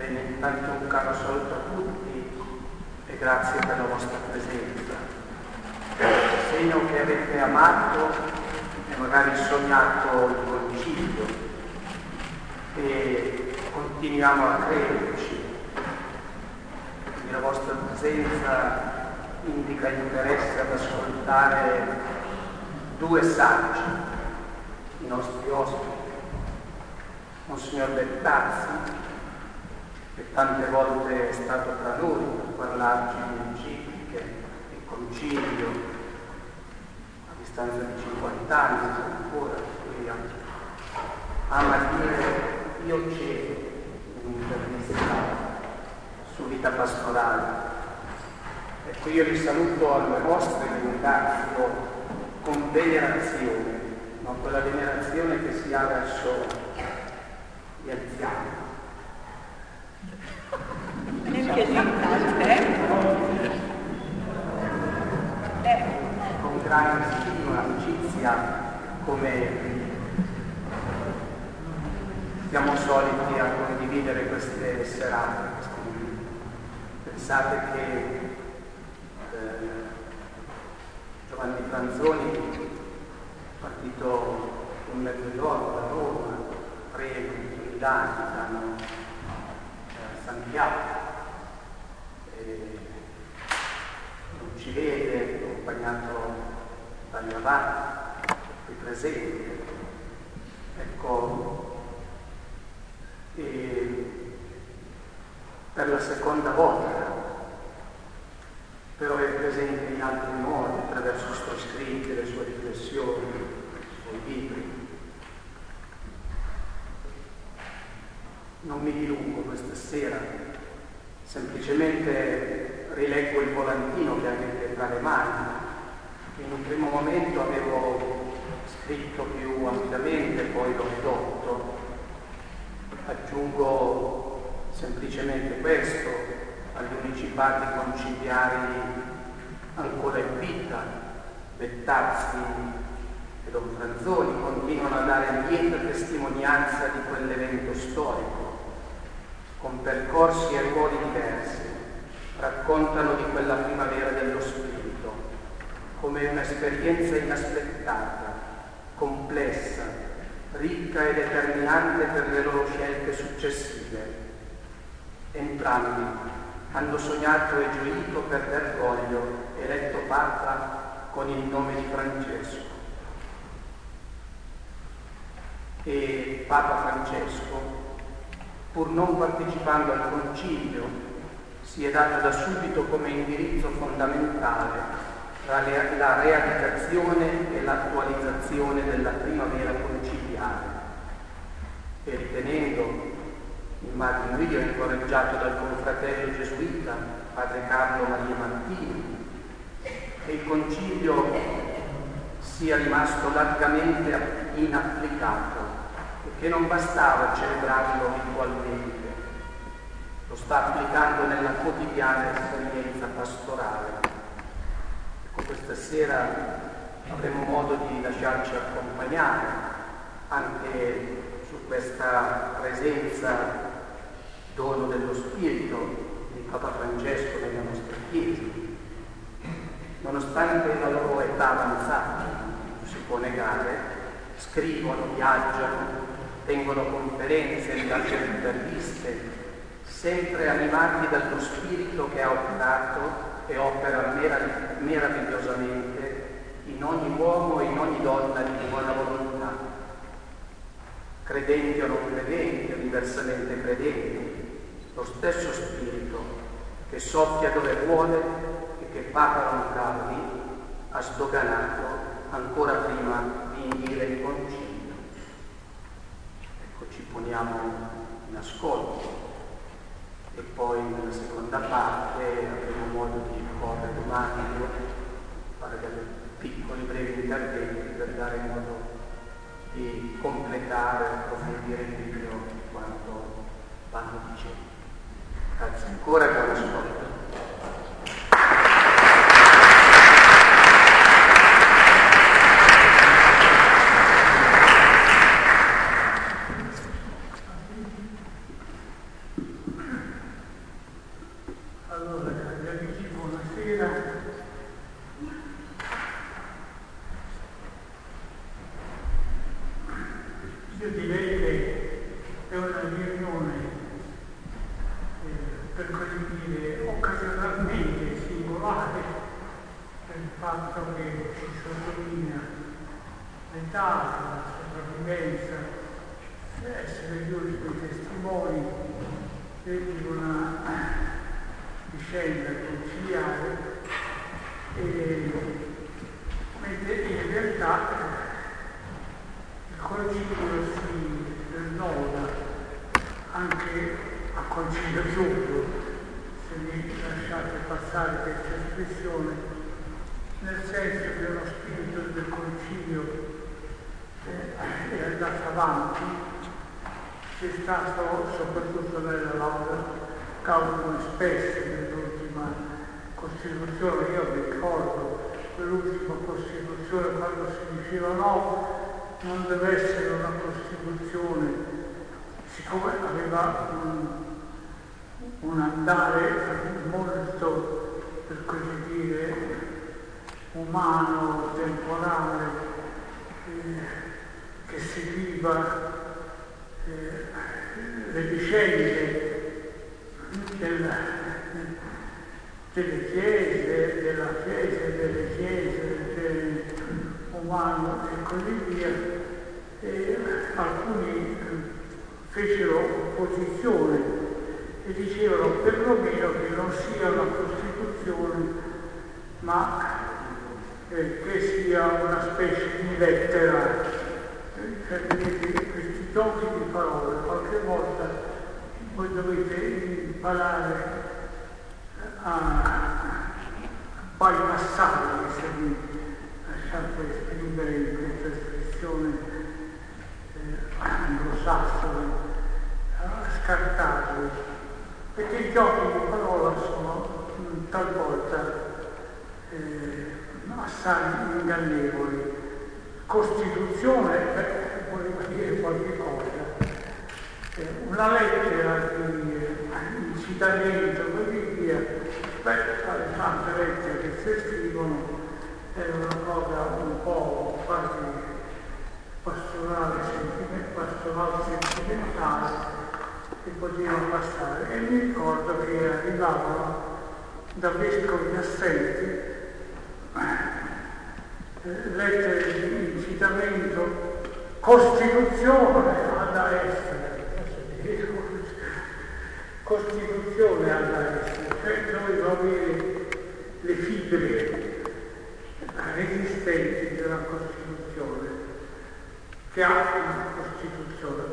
Intanto un caro saluto a tutti e grazie per la vostra presenza. Segno che avete amato e magari sognato il concilio e continuiamo a crederci. Quindi la vostra presenza indica interesse ad ascoltare due saggi, i nostri ospiti. Monsignor Bettazzi, che tante volte è stato tra noi per parlarci di encicliche e concilio, a distanza di 50 anni ancora, lui ama dire io cedo in un'intervista su vita pastorale. Ecco, io li saluto alle vostre e ringrazio con venerazione, ma quella venerazione che si ha verso gli anziani. Con grande stima, amicizia, come siamo soliti a condividere queste serate. Pensate che Giovanni Franzoni, partito un mezzogiorno da Roma, prego, in Milano, Santiago, non ci vede, accompagnato dagli avanti, qui presenti. Ecco, per la seconda volta, però è presente in altri modi, attraverso i suoi scritti, le sue riflessioni, i suoi libri. Non mi dilungo questa sera, semplicemente rileggo il volantino che avete tra le mani. In un primo momento avevo scritto più ampiamente, poi l'ho ridotto. Aggiungo semplicemente questo: agli unici padri conciliari ancora in vita, Bettazzi e Don Franzoni, continuano a dare lieta testimonianza di quell'evento storico. Con percorsi e ruoli diversi, raccontano di quella primavera dello spirito, come un'esperienza inaspettata, complessa, ricca e determinante per le loro scelte successive. Entrambi hanno sognato e gioito per Bergoglio, eletto Papa con il nome di Francesco. E Papa Francesco, pur non partecipando al concilio, si è dato da subito come indirizzo fondamentale la realizzazione e l'attualizzazione della primavera conciliare, e ritenendo, immagino io, incoraggiato dal confratello gesuita, padre Carlo Maria Martini, che il concilio sia rimasto largamente inapplicato e che non bastava celebrarlo ritualmente, lo sta applicando nella quotidiana esperienza pastorale. Ecco, questa sera avremo modo di lasciarci accompagnare anche su questa presenza, dono dello Spirito di Papa Francesco nella nostra Chiesa. Nonostante la loro età avanzata, non si può negare, scrivono, viaggiano, tengono conferenze, rilasciano interviste, sempre animati dallo Spirito che ha operato e opera meravigliosamente in ogni uomo e in ogni donna di buona volontà, credenti o non credenti, diversamente credenti, lo stesso Spirito che soffia dove vuole e che Papa Roncalli ha sdoganato ancora prima di indire il concilio. Ecco, ci poniamo in ascolto e poi nella seconda parte avremo modo di porre domande, fare dei piccoli brevi interventi per dare modo di completare, approfondire meglio quanto vanno dicendo. Grazie ancora e buon ascolto. di una vicenda conciliare, mentre in realtà il concilio si rinnova anche a concilio giusto, se mi lasciate passare questa espressione, nel senso che uno spirito del concilio è andato avanti, c'è stato soprattutto nella lauda Gaudium et Spes nell'ultima Costituzione. Io mi ricordo quell'ultima Costituzione quando si diceva no, non deve essere una Costituzione, siccome aveva un andare molto, per così dire, umano, temporale, che seguiva le vicende delle chiese, della chiesa, delle chiese, umano e così via, e alcuni fecero opposizione e dicevano perlomeno che non sia una Costituzione, ma che sia una specie di lettera. Questi giochi di parole qualche volta voi dovete imparare a bypassare, se mi lasciate esprimere in questa espressione anglosassone, a scartarli, perché i giochi di parola sono talvolta assai ingannevoli. Costituzione voleva dire qualche cosa, una lettera di incitamento e così via, le tante lettere che si scrivono è una cosa un po' quasi pastorale sentimentale che poteva passare, e mi ricordo che arrivavano da vescovi assenti lettere di incitamento, Costituzione ad essere, Costituzione ad essere, cioè doveva avere le fibre resistenti della Costituzione, che ha una Costituzione,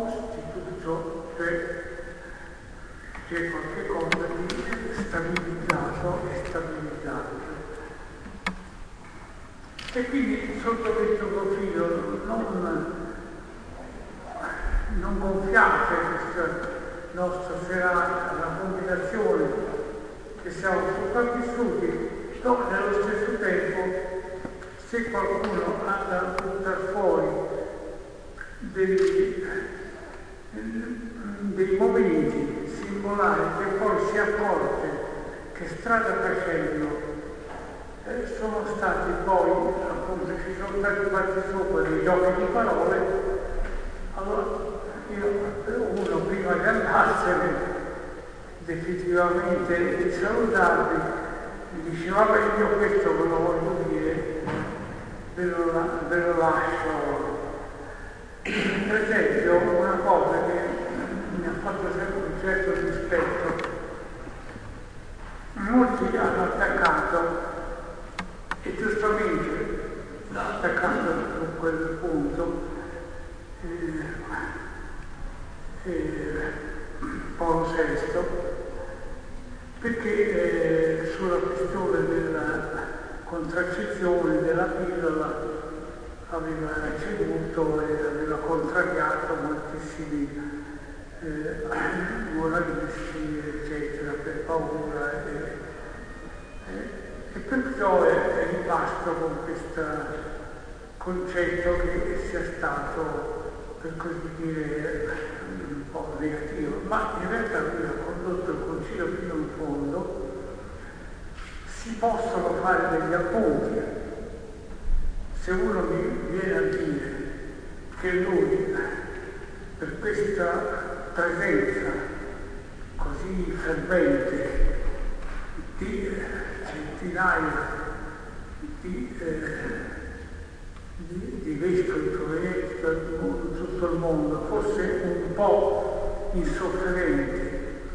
cioè c'è qualche cosa di stabilizzato e stabilizzato. E quindi sotto questo profilo non gonfiate questa nostra serata, la combinazione che siamo sopravvissuti, però nello stesso tempo se qualcuno ha da buttare fuori dei momenti singolari che poi si accorge che strada facendo sono stati poi, appunto, ci sono stati fatti sopra dei giochi di parole, allora uno prima di andarsene definitivamente di salutarvi mi dice vabbè, io questo ve lo voglio dire, ve lo lascio. Per esempio una cosa che mi ha fatto sempre un certo rispetto, molti hanno attaccato, e giustamente attaccato su quel punto Paolo VI, perché sulla questione della contraccezione, della pillola, aveva ricevuto e aveva contrariato moltissimi moralisti, eccetera, per paura, e perciò è rimasto con questo concetto che sia stato, per così dire, un po' negativo, ma in realtà lui ha condotto il concilio fino in fondo. Si possono fare degli appunti. Se uno mi viene a dire che lui, per questa presenza così fervente di centinaia di vescovi provenienti da tutto il mondo, fosse un po' insofferente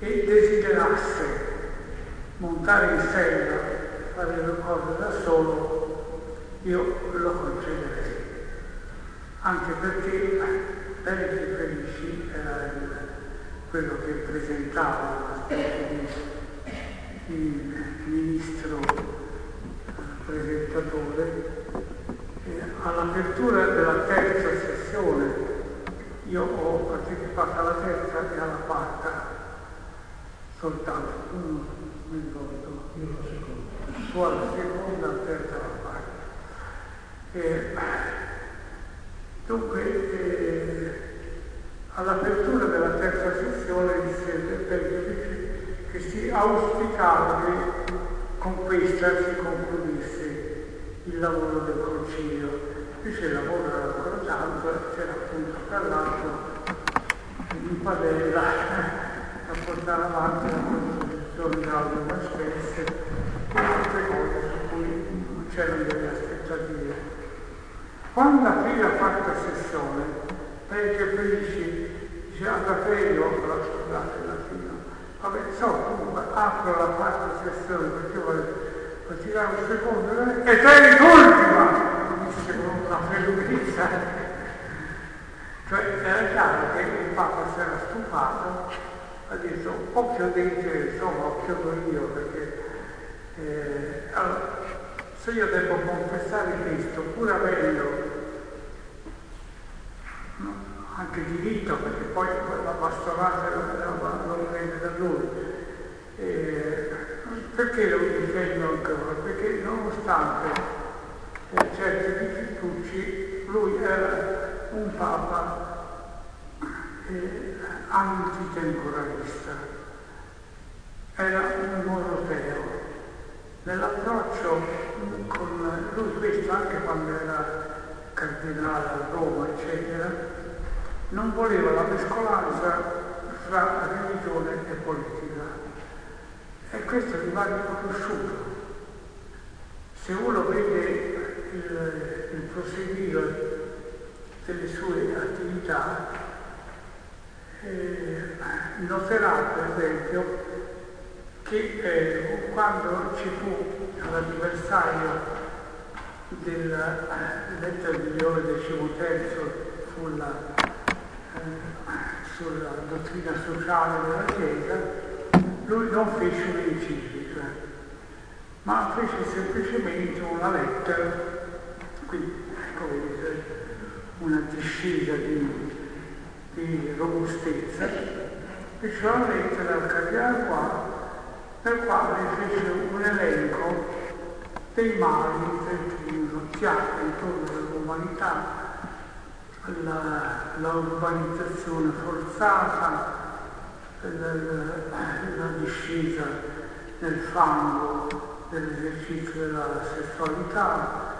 e desiderasse montare in sella, fare le cose da solo, io lo concederei. Anche perché Pericles Felici era quello che presentava una specie di ministro presentatore. All'apertura della terza sessione, io ho partecipato alla terza e alla quarta soltanto, non mi ricordo, io la seconda, su alla seconda, la terza e la quarta. Dunque, all'apertura della terza sessione disse che si auspicava che con questa si concludesse il lavoro del concilio. Invece il lavoro era ancora tanto, c'era appunto tra l'altro in padella a portare avanti la Costituzione Gaudium et Spes e altre cose su cui non c'erano delle aspettative. Quando aprì la quarta sessione, Pericles Felici dice: Agapello, scusate la fine, vabbè, comunque apro la quarta sessione perché voglio tirare un secondo e sei l'ultima, disse con una freddezza. Cioè era chiaro che il Papa si era stufato, ha detto occhio dei insomma occhio io, perché allora, se io devo confessare questo, pur avendo anche diritto, perché poi la pastorale lo prende da lui, perché lo difendo ancora? Perché nonostante certi difficultà, lui era un Papa antitemporalista, era un moroteo. Nell'approccio con lui, questo anche quando era cardinale a Roma, eccetera, non voleva la mescolanza fra religione e politica. E questo gli va riconosciuto. Se uno vede il proseguire delle sue attività, noterà per esempio che quando ci fu l'anniversario della lettera di Leone XIII sulla dottrina sociale della Chiesa, lui non fece un'enciclica, ma fece semplicemente una lettera, quindi come dire, una discesa di robustezza, fece una lettera al cardinale qua, nel quale fece un elenco dei mali che notziati intorno all'umanità, la urbanizzazione forzata, la discesa nel fango dell'esercizio della sessualità,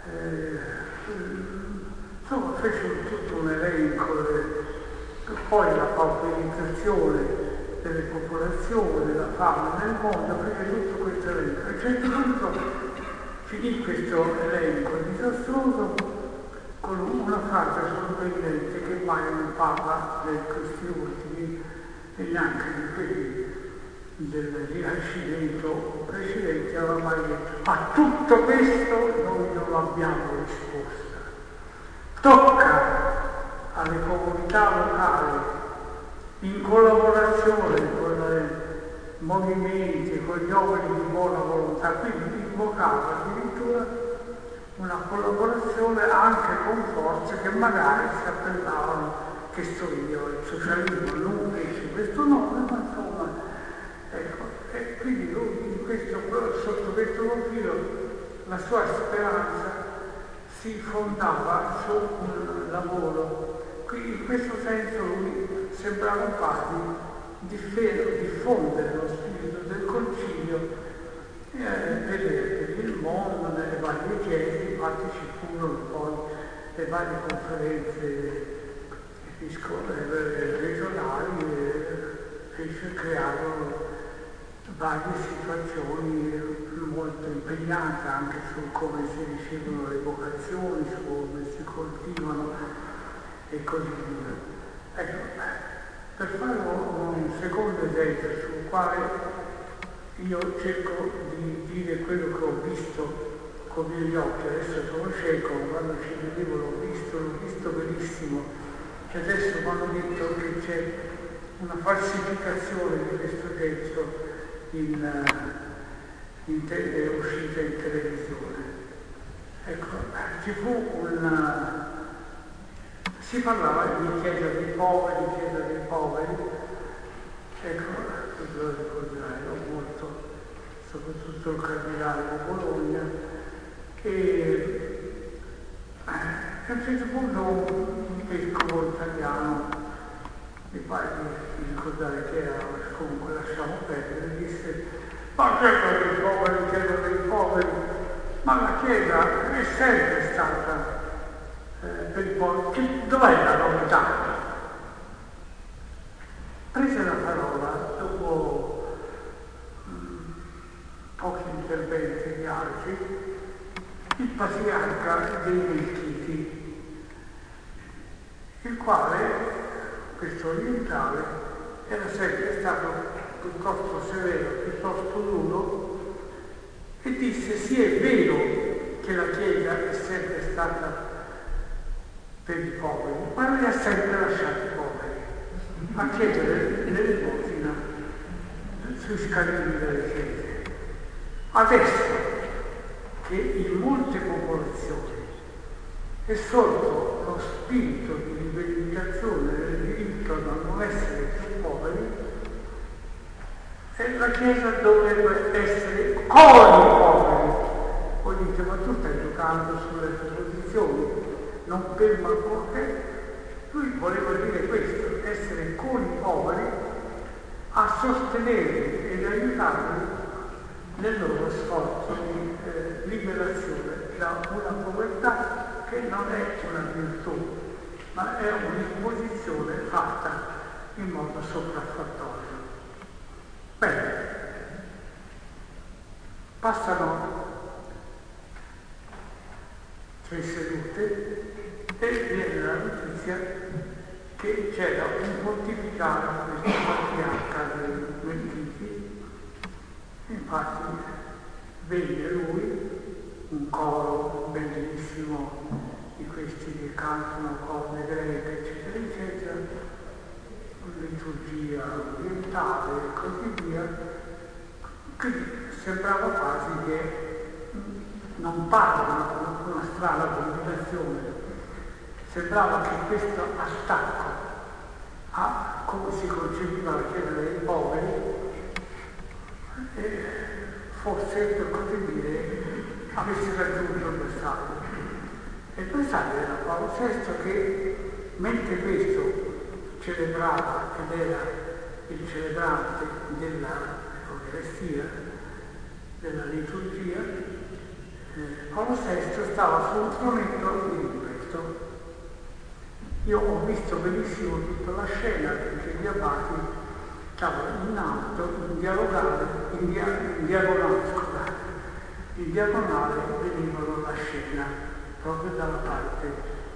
insomma fece tutto un elenco, poi la pauperizzazione delle popolazioni, la fame nel mondo, fece tutto questo elenco. A un certo punto finì questo elenco disastroso con una frase sorprendente che mai un Papa di questi ultimi e neanche di quelli del Rinascimento o precedenti aveva mai detto: a tutto questo noi non abbiamo risposta. Tocca alle comunità locali, in collaborazione con i movimenti, con gli uomini di buona volontà, quindi invocava addirittura una collaborazione anche con forze che magari si appellavano, che so io, il socialismo non fece questo nome, ma insomma, ecco, e quindi lui sotto questo profilo la sua speranza si fondava su un lavoro. Quindi in questo senso lui sembrava quasi diffondere lo spirito del concilio per il mondo, nelle varie chiese. Infatti ci furono poi le varie conferenze regionali, crearono varie situazioni molto impegnate anche su come si ricevono le vocazioni, su come si coltivano e così via. Ecco, per fare un secondo secondo esempio sul quale io cerco di dire quello che ho visto con i miei occhi. Adesso sono cieco, quando ci vedevo l'ho visto benissimo, e adesso mi hanno detto che c'è una falsificazione di questo testo è uscita in televisione. Ecco, si parlava di chiesa dei poveri, ecco, tu lo ricorderai, ho molto, soprattutto il cardinale di Bologna, e a un certo punto un vescovo italiano, mi pare di ricordare che era, comunque lasciamo perdere, disse: ma chiesa dei poveri, ma la chiesa è sempre stata per i poveri, dov'è la novità? Prese la parola dopo pochi interventi di altri il patriarca dei Melchiti, il quale, questo orientale, era sempre stato piuttosto severo, piuttosto duro, e disse: sì, è vero che la Chiesa è sempre stata per i poveri, ma li ha sempre lasciati poveri a chiedere l'elemosina sui scalini delle chiese. Adesso che in molte popolazioni è sorto lo spirito di rivendicazione del diritto a non essere più poveri, e la Chiesa dovrebbe essere con i poveri. Voi dite: ma tu stai giocando sulle posizioni, non per manco. Lui voleva dire questo: essere con i poveri, a sostenere ed aiutarli nel loro sforzo di liberazione da una povertà che non è una virtù, ma è un'imposizione fatta in modo sopraffattorio. Bene, passano 3 sedute e viene la notizia che c'era un pontificale di questo patriarca dei Melchiti. Infatti venne lui, un coro bellissimo di questi che cantano cose greche, eccetera, eccetera, liturgia orientale e così via, che sembrava quasi che non parlano con una strana combinazione. Sembrava che questo attacco a come si concepiva la Chiesa dei poveri fosse, per così dire, avesse raggiunto il bersaglio. E il bersaglio era Paolo VI che, mentre questo celebrava, ed era il celebrante dell'Eucaristia, della liturgia, Paolo VI stava su un tronetto di Rupresto. Io ho visto benissimo tutta la scena, perché gli abati stavano in alto, in diagonale venivano la scena, proprio dalla parte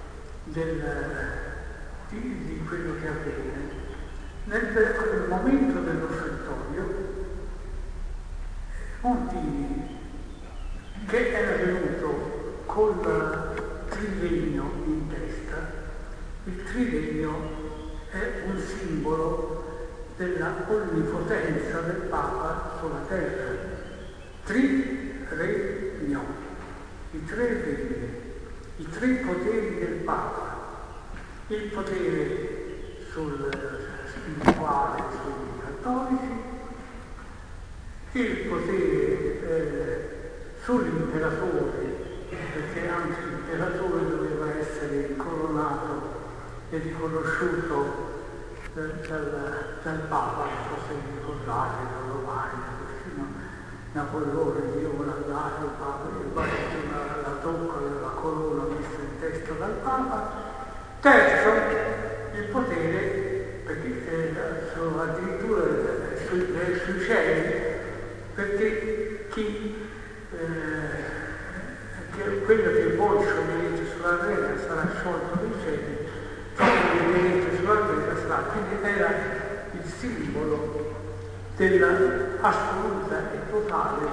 di quello che avvenne. Nel momento dell'offertorio, Montini, che era venuto col trilegno in testa, il trilegno è un simbolo della onnipotenza del Papa sulla terra. Triregno, i 3 regni, i 3 poteri del Papa, il potere sul spirituale sui cattolici, il potere sull'imperatore, perché anche l'imperatore doveva essere incoronato e riconosciuto dal Papa. Non so se vi ricordate, da Romagna, persino Napoleone dio voleva dare al Papa, e poi la tocca della corona messa in testa dal Papa. Terzo, il potere, perché sono addirittura sui cieli, perché quello che voi scioglierete sulla terra sarà sciolto nei cieli, ciò che vedrete sulla terra sarà. Quindi era il simbolo dell'assoluta e totale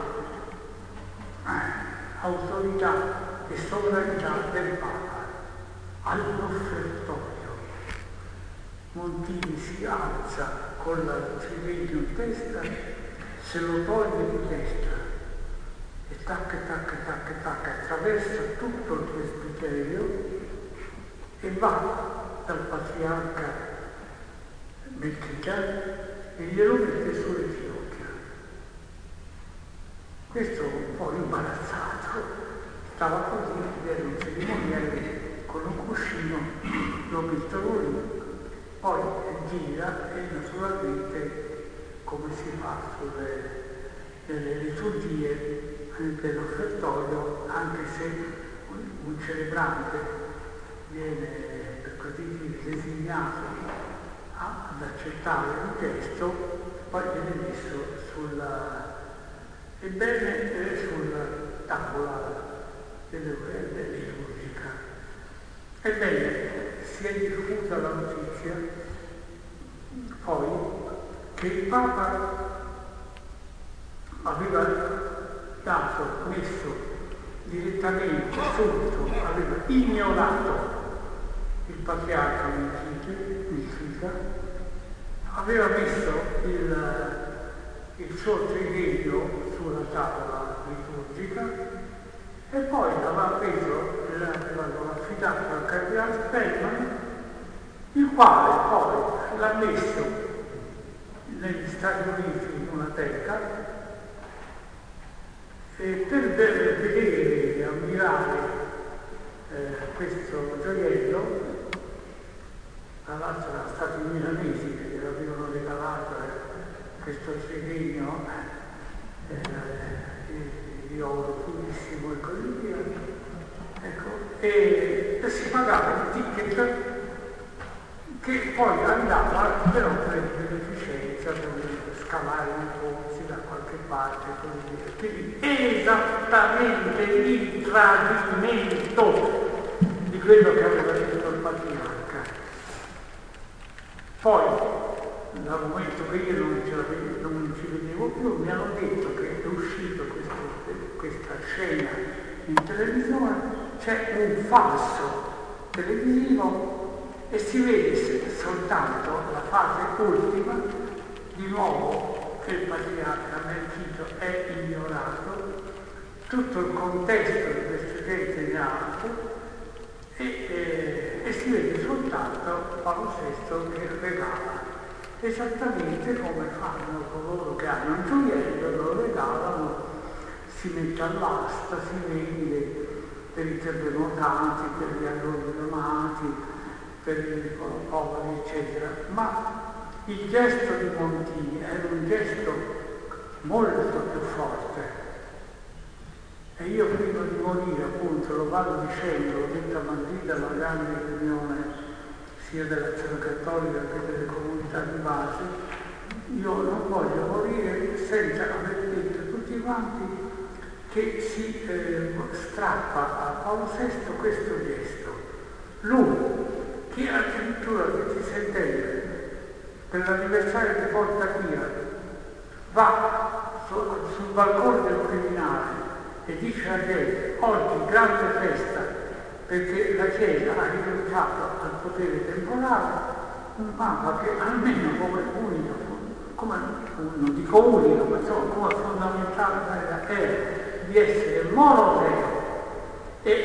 autorità e sovranità del Papa all'offertorio. Montini si alza con la cirillo in testa, se lo toglie di testa e tac, attraversa tutto il presbiterio e va dal patriarca Melchiorre e glielo mette sulle ginocchia. Questo un po' imbarazzato, stava così, era un cerimoniere con un cuscino, lo mettono lì, poi gira e naturalmente, come si fa nelle liturgie dell'offertorio, anche se un celebrante viene, per così dire, designato ad accettare il gesto, poi viene messo sulla tavola liturgica. Ebbene, si è diffusa la notizia poi che il Papa aveva messo direttamente subito, aveva ignorato il patriarca Melchita, aveva messo il suo triveglio sulla tavola liturgica e poi l'aveva preso, l'aveva affidato al cardinale Spellman, il quale poi l'ha messo negli Stati Uniti in una teca e per vedere e ammirare questo gioiello. Tra l'altro erano stati i milanesi che gliel'avevano regalato questo segno di oro purissimo e così via. Ecco, e si pagava il ticket che poi andava per opere di beneficenza, per scavare i pozzi da qualche parte e così via. Quindi esattamente il tradimento di quello che aveva detto il patriarca. Poi, dal momento che io non ci vedevo più, mi hanno detto che è uscito questa scena in televisione, c'è un falso televisivo e si vede soltanto la fase ultima, di nuovo che il patriarca Melchito è ignorato, tutto il contesto di queste gente in alto, e si vede soltanto Paolo VI che regala, esattamente come fanno coloro che hanno un gioiello, lo regalano, si mette all'asta, si vende per i terremotanti, per gli allontanati, per i poveri, eccetera. Ma il gesto di Montini era un gesto molto più forte. E io prima di morire, appunto, lo vado dicendo, l'ho detto a Madrid alla grande riunione sia dell'Azione Cattolica che delle comunità di base, io non voglio morire senza aver detto a tutti quanti che si strappa a Paolo VI questo gesto. Lui, che addirittura il 20 settembre, per l'anniversario di Porta Pia, va sul balcone del Quirinale e dice a gente, oggi grande festa perché la Chiesa ha rinunciato al potere temporale, un Papa che almeno come unico, non dico unico, ma insomma come fondamentale è di essere monoteo e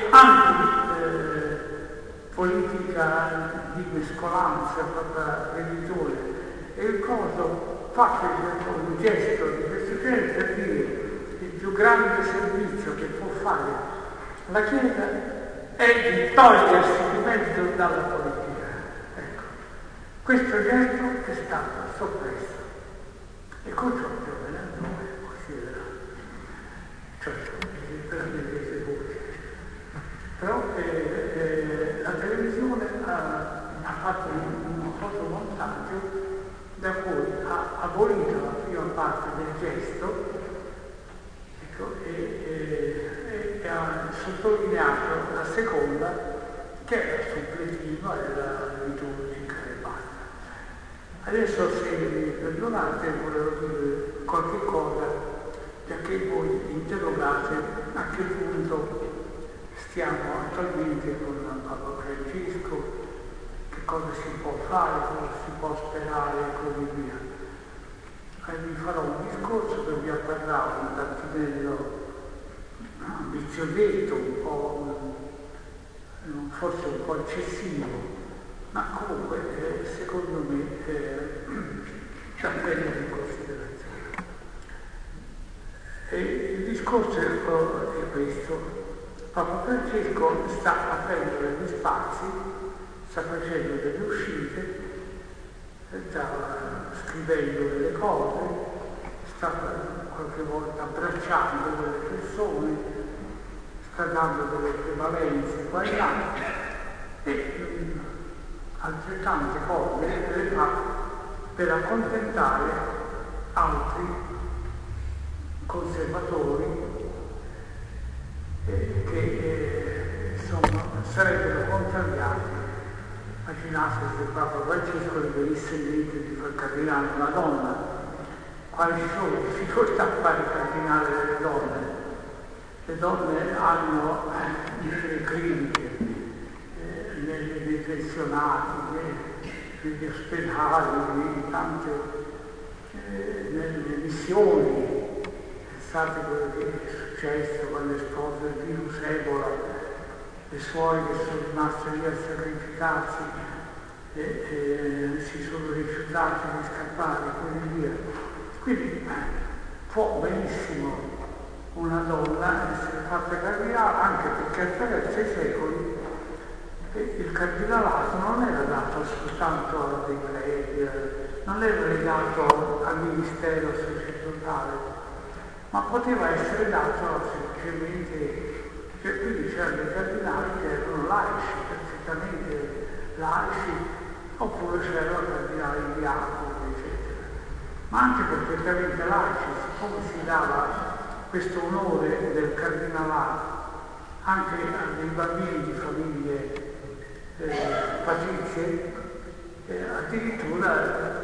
politica di mescolanza tra religione e il coso fa un gesto di questo genere per dire il più grande servizio che può fare la Chiesa è di togliersi di mezzo dalla politica. Ecco, questo gesto è stato soppresso e con ciò Giovane considera, cioè per le chiese pubbliche. Però la televisione ha fatto un fotomontaggio da cui ha abolito la prima parte del gesto, ecco, e ha sottolineato la seconda, che era suppletiva, era liturgica e basta. Adesso se perdonate, volevo dire qualche cosa, già che voi interrogate a che punto stiamo attualmente con Papa Francesco, che cosa si può fare, cosa si può sperare e così via. Vi farò un discorso che vi apparrà un tantinello ambiziosetto, un po', forse un po' eccessivo, ma comunque secondo me da prendere in considerazione. E il discorso è questo. Papa Francesco sta aprendo degli spazi, sta facendo delle uscite, sta scrivendo delle cose, sta qualche volta abbracciando delle persone, sta dando delle prevalenze qua e là e altrettante cose le fa per accontentare altri conservatori che insomma sarebbero contrariati. Immaginate se il Papa Francesco gli venisse in mente di far cardinale una donna, quali sono le difficoltà a fare cardinale delle donne? Le donne hanno nelle cliniche, nei pensionati, negli ospedali, nelle missioni. Pensate quello che è successo quando è esploso il virus Ebola, le suore che sono rimaste lì a sacrificarsi e si sono rifiutati di scappare e così via. Quindi può benissimo una donna essere fatta cardinale, anche perché attraverso i secoli il cardinalato non era dato soltanto a dei preti, non era legato al ministero sacerdotale, ma poteva essere dato semplicemente, cioè quindi c'erano dei cardinali che erano laici, perfettamente laici, oppure c'erano cardinali diaconi, eccetera, ma anche perfettamente laici, siccome si dava questo onore del cardinalato anche a dei bambini di famiglie patrizie, addirittura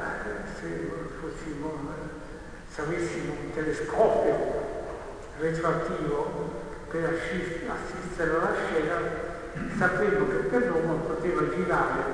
se avessimo un telescopio retroattivo per assistere alla scena, sapevo che per Roma poteva girare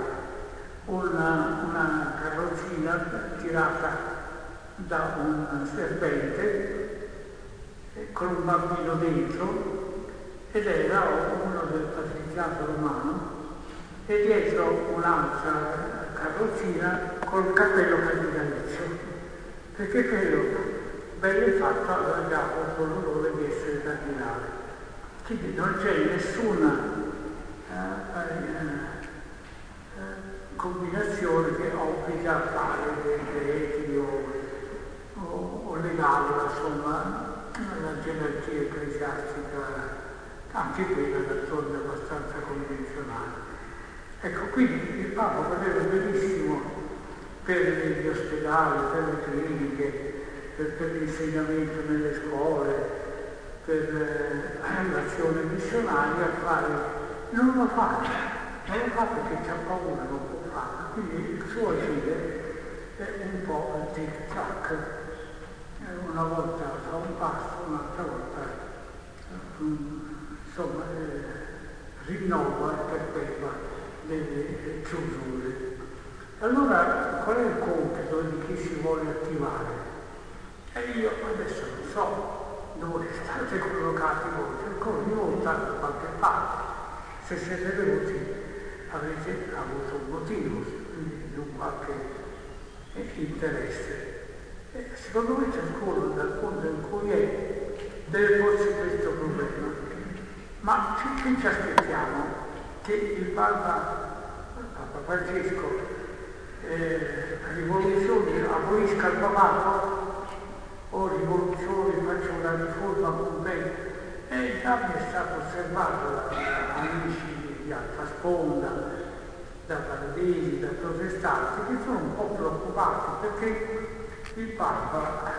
una carrozzina tirata da un serpente con un bambino dentro, ed era uno del patriziato romano, e dietro un'altra carrozzina col cappello cardinalizio, perché quello bello fatto aveva già avuto l'onore di essere cardinale. Quindi non c'è nessuna combinazione che obbliga a fare dei decreti o legarla insomma alla gerarchia ecclesiastica, anche quella d'altronde abbastanza convenzionale. Ecco, quindi il Papa poteva benissimo per gli ospedali, per le cliniche, per l'insegnamento nelle scuole, per l'azione missionaria fare, non lo fa perché c'ha paura, non può farlo. Quindi il suo agire è un po' il tic-tac, una volta fa un passo, un'altra volta insomma rinnova e perpetua delle chiusure. Allora qual è il compito di chi si vuole attivare? E io adesso non so dove state collocati voi, cerco di volta da qualche parte. Se siete venuti avete avuto un motivo, quindi non qualche interesse. E secondo me ciascuno dal punto in cui è deve porsi questo problema. Ma ci aspettiamo che il Papa Francesco rivoluzioni abolisca il papato o rivoluzioni faccia una riforma completa, e già mi è stato osservato da amici di altra sponda, da valdesi, da protestanti, che sono un po' preoccupati perché il Papa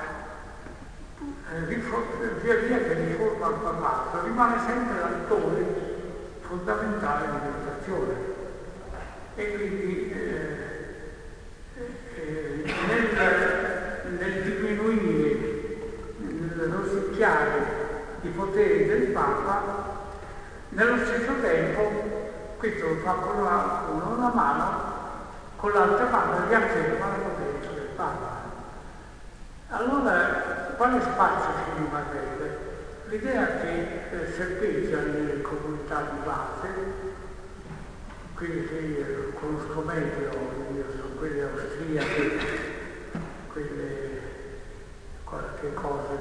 via via che riforma il papato rimane sempre l'attore fondamentale dell'educazione, e quindi chiari i poteri del Papa, nello stesso tempo questo lo fa con una mano, con l'altra mano riafferma la potenza del Papa. Allora, quale spazio ci rimarrebbe? L'idea che serpeggia nelle comunità di base, quelle che io conosco meglio, sono quelle austriache, quelle qualche cosa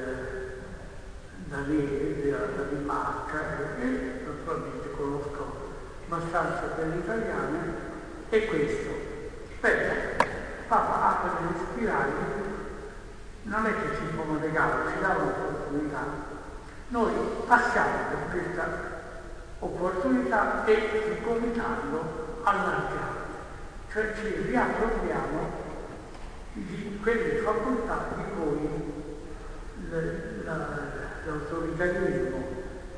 da Neri, della Danimarca, e naturalmente conosco abbastanza quelle italiane, è questo. Papa apre le spirali, non è che ci può negare, ci dà un'opportunità. Noi passiamo per questa opportunità e ricominciando allargare, cioè ci riappropriamo di quelle facoltà di cui l'autoritarismo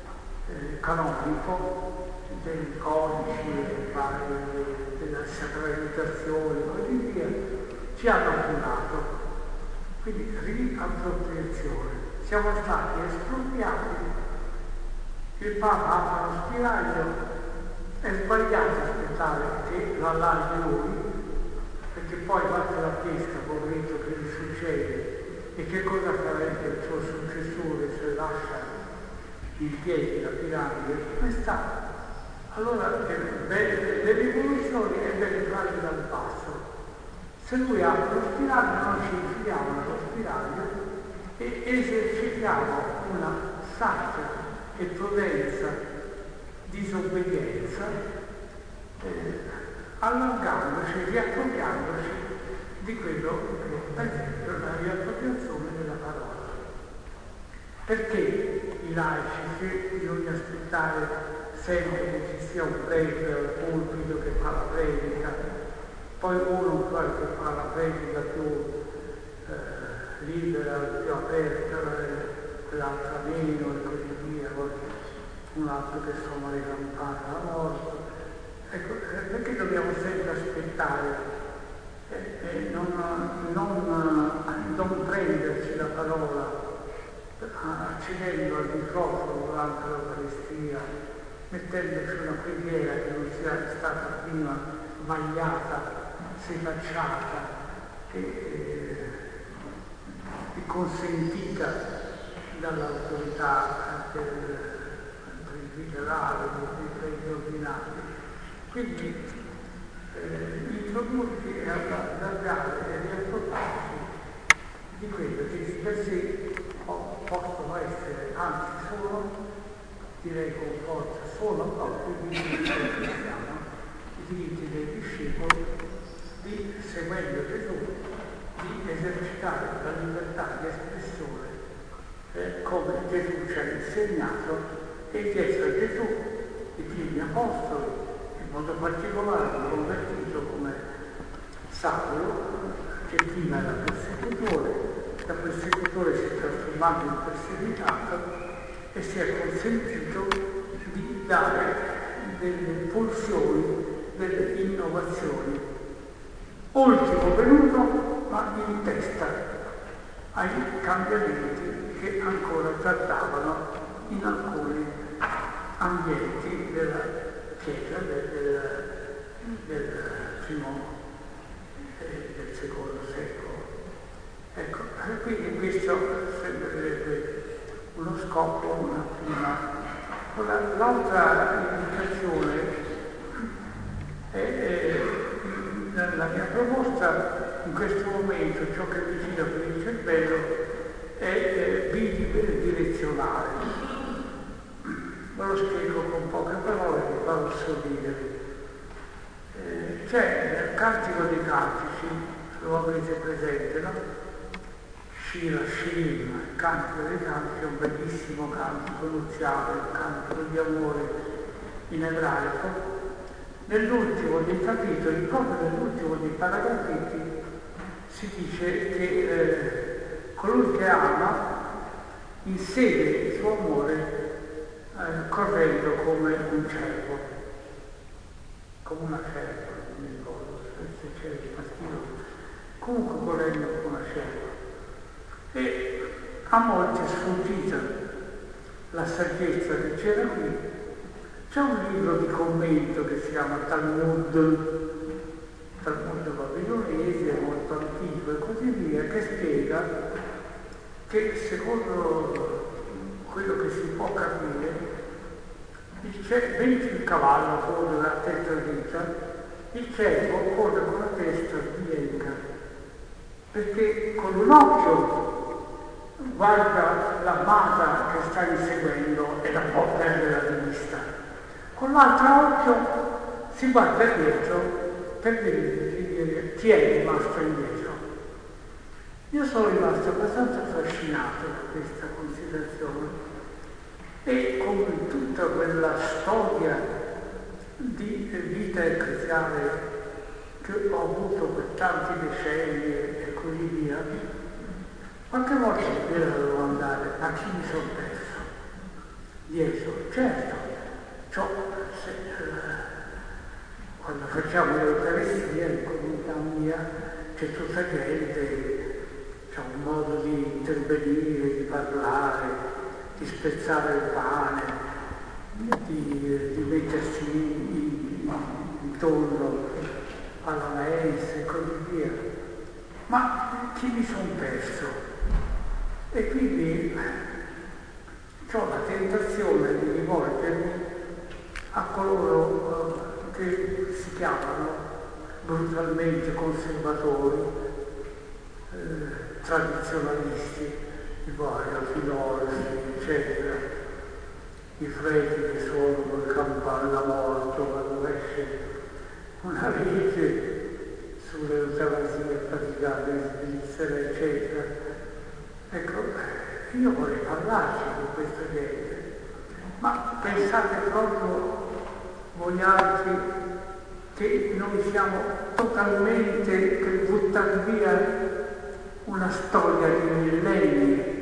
canonico dei codici, della sacralizzazione e così via ci hanno privato. Quindi riappropriazione. Siamo stati espropriati, il Papa apre lo spiraglio, è sbagliato aspettare che lo allarghi lui, perché poi parte la pesca, poveretto, che gli succede, e che cosa farebbe il suo successore se lascia in piedi la piramide? Come sta? Allora le rivoluzioni è bene farle dal basso. Se lui apre lo spiraglio, noi ci infiliamo nello spiraglio e esercitiamo una sacra e prudenza disobbedienza, allargandoci, riappropriandoci di quello che, per esempio, la riappropriazione della parola. Perché i laici, se bisogna aspettare sempre che ci sia un prete al pulpito che fa la predica, poi uno che fa la predica più libera, più aperta, l'altra meno e così via, poi un altro che suona le campane alla morte. Ecco, perché dobbiamo sempre aspettare e non prenderci la parola accedendo al microfono durante l'Eucaristia, mettendoci una preghiera che non sia stata prima vagliata, setacciata e consentita dall'autorità presbiterale, dei ordinati. Quindi introdurci e allargare e riappropriarci di quello che di per sé possono essere, anzi sono, direi con forza, sono proprio i diritti del cristiano, i diritti del discepolo di, seguendo Gesù, di esercitare la libertà di espressione come Gesù ci ha insegnato e chiesto a Gesù e gli apostoli, in modo particolare un convertito come Saulo, che prima era persecutore, da persecutore si è trasformato in perseguitato e si è consentito di dare delle pulsioni, delle innovazioni. Ultimo venuto, ma in testa ai cambiamenti che ancora trattavano in alcuni ambienti della Chiesa del secondo secolo. Ecco, quindi questo sembrerebbe uno scopo, una prima. L'altra indicazione è la mia proposta in questo momento, ciò che mi gira per il cervello è bidirezionale. Ve lo spiego con poche parole che farò sorridere. C'è nel Cantico dei Cantici, lo avrete presente, no? Shira Shirim, il Cantico dei Cantici è un bellissimo cantico nuziale, un cantico di amore in ebraico. Nell'ultimo dei capitoli, proprio nell'ultimo dei paragrafi, si dice che colui che ama insegna il suo amore correndo come un cervo, come una cerva, non mi ricordo se c'è il maschile, comunque correndo come una cerva. E a molti è sfuggita la saggezza che c'era qui. C'è un libro di commento che si chiama Talmud babilonese, molto antico e così via, che spiega che secondo quello che si può capire, mentre il cavallo corre con la testa dritta, il cieco corre con la testa sbilenca, perché con un occhio guarda la masa che sta inseguendo e la può perdere di vista, con l'altro occhio si guarda dietro per dire chi è rimasto indietro. Io sono rimasto abbastanza affascinato da questa considerazione e come tutta quella storia di vita ecclesiale che ho avuto per tanti decenni e così via, qualche volta mi devo andare a chi mi sono perso dietro. Certo, quando facciamo l'Eucaristia in comunità mia c'è tutta gente, c'è un modo di intervenire, di parlare, di spezzare il pane, di mettersi intorno alla mensa e così via. Ma chi mi sono perso? E quindi ho la tentazione di rivolgermi a coloro che si chiamano brutalmente conservatori, tradizionalisti, i vari filosofи, eccetera, i freti che suonano il campana morto quando esce una legge sull'eutanasia praticata in Svizzera, eccetera. Ecco, io vorrei parlarci con questa gente, ma pensate proprio voi altri che noi siamo totalmente per buttare via una storia di millenni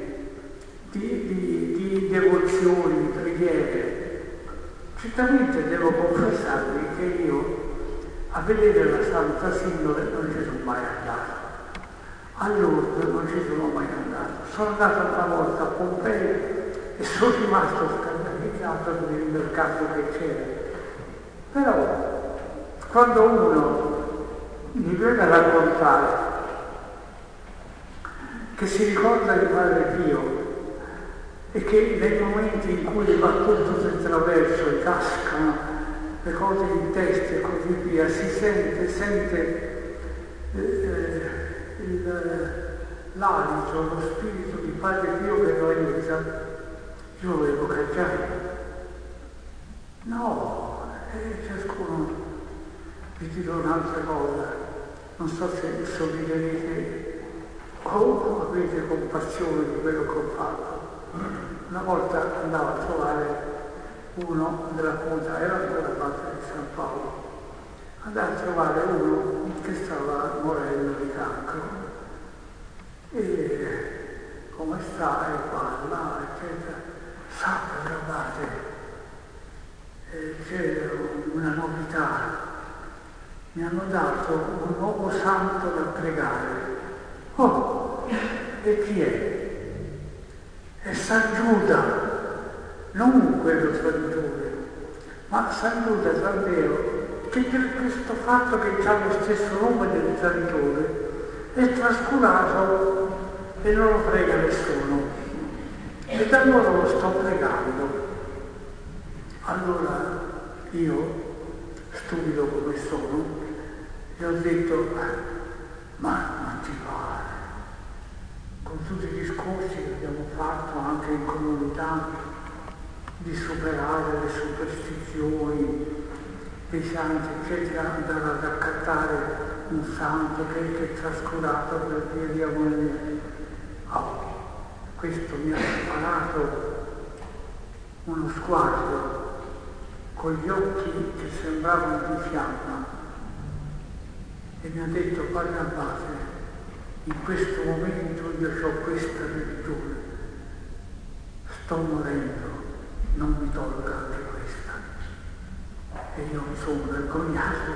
di devozioni, di preghiere. Certamente devo confessarvi che io a vedere la Santa Sindone non ci sono mai andato, a Lourdes non ci sono mai andato, sono andato una volta a Pompei e sono rimasto scandalizzato per il mercato che c'era. Però quando uno mi viene a raccontare che si ricorda di Padre Pio e che nei momenti in cui va tutto per traverso e cascano le cose in testa e così via, si sente l'alito, lo spirito di Padre Pio che lo aiuta, io volevo cacciare. No, ciascuno vi dirò un'altra cosa, non so se sorriderete o avete compassione di quello che ho fatto. Una volta andavo a trovare uno della comunità, era ancora parte di San Paolo, andavo a trovare uno che stava morendo di cancro e come sta e parla, eccetera. Sapete, guardate, c'è una novità, mi hanno dato un nuovo santo da pregare. Oh, e chi è? È San Giuda, non quello San Giuda, ma San Giuda Taddeo, che per questo fatto che ha lo stesso nome del Santore è trascurato e non lo prega nessuno. E da allora lo sto pregando. Allora io, stupido come sono, gli ho detto, ma non ti pare, con tutti i discorsi che abbiamo fatto anche in comunità, di superare le superstizioni dei santi, eccetera, andare ad accattare un santo che è trascurato per via di amore. Oh, questo mi ha sparato uno sguardo con gli occhi che sembravano di fiamma e mi ha detto, Padre Abbate, in questo momento io ho questa religione, sto morendo, non mi tolga anche questa. E io mi sono vergognato,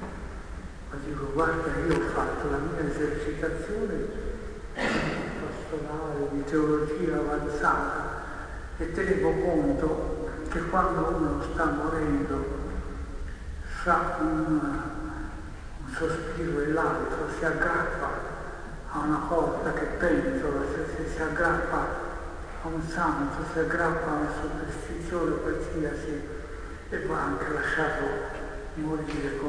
ma dico, guarda, io ho fatto la mia esercitazione, questo pastorale, di teologia avanzata, e tenevo conto che quando uno sta morendo fa un sospiro e l'altro si aggrappa a una corda che pentola, si aggrappa a un santo, si aggrappa a una superstizione qualsiasi, e va anche lasciato morire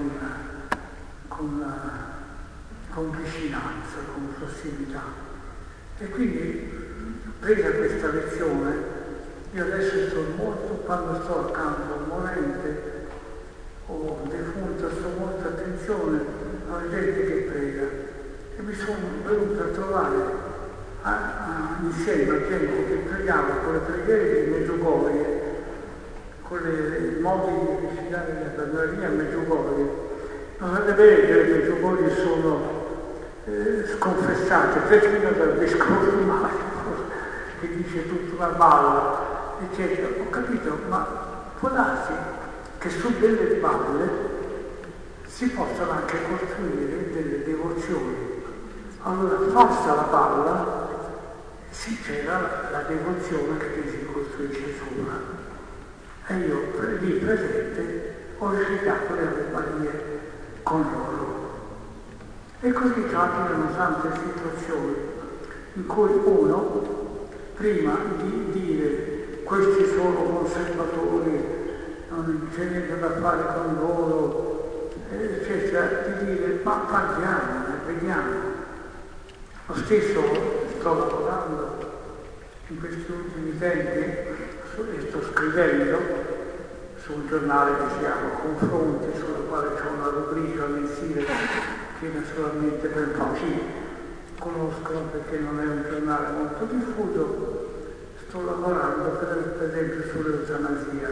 con vicinanza, con prossimità. E quindi, presa questa lezione, io adesso sto molto, quando sto accanto a un morente o defunto, sto molto attenzione alla gente che prega, e mi sono venuto a trovare insieme a gente che pregava con le preghiere di Medjugorje, con i modi di recitare la Maria a Medjugorje. Dovete vedere che le Medjugorje sono sconfessate perfino dal vescovo Marco, che dice tutta una balla, eccetera. Ho capito, ma può darsi che su delle balle si possano anche costruire delle devozioni. Allora, falsa la balla, sì, c'era la devozione che si costruisce sopra. E io lì presente ho recitato le Ave Marie con loro. E così capitano tante situazioni in cui uno, prima di dire questi sono conservatori, non c'è niente da fare con loro, eccetera, di dire ma parliamo, vediamo. Lo stesso sto lavorando in questi ultimi tempi e sto scrivendo su un giornale che si chiama Confronti, sulla quale c'è una rubrica mensile che naturalmente per pochi conoscono perché non è un giornale molto diffuso. Sto lavorando per esempio sull'eutanasia.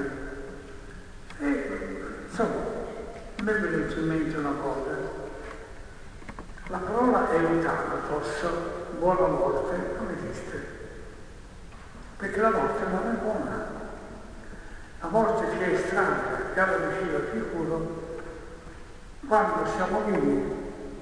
E insomma, a me è venuta in mente una cosa. La parola eutanatos, buona morte, non esiste. Perché la morte non è buona. La morte ci è estranea, già la diceva Epicuro, quando siamo vivi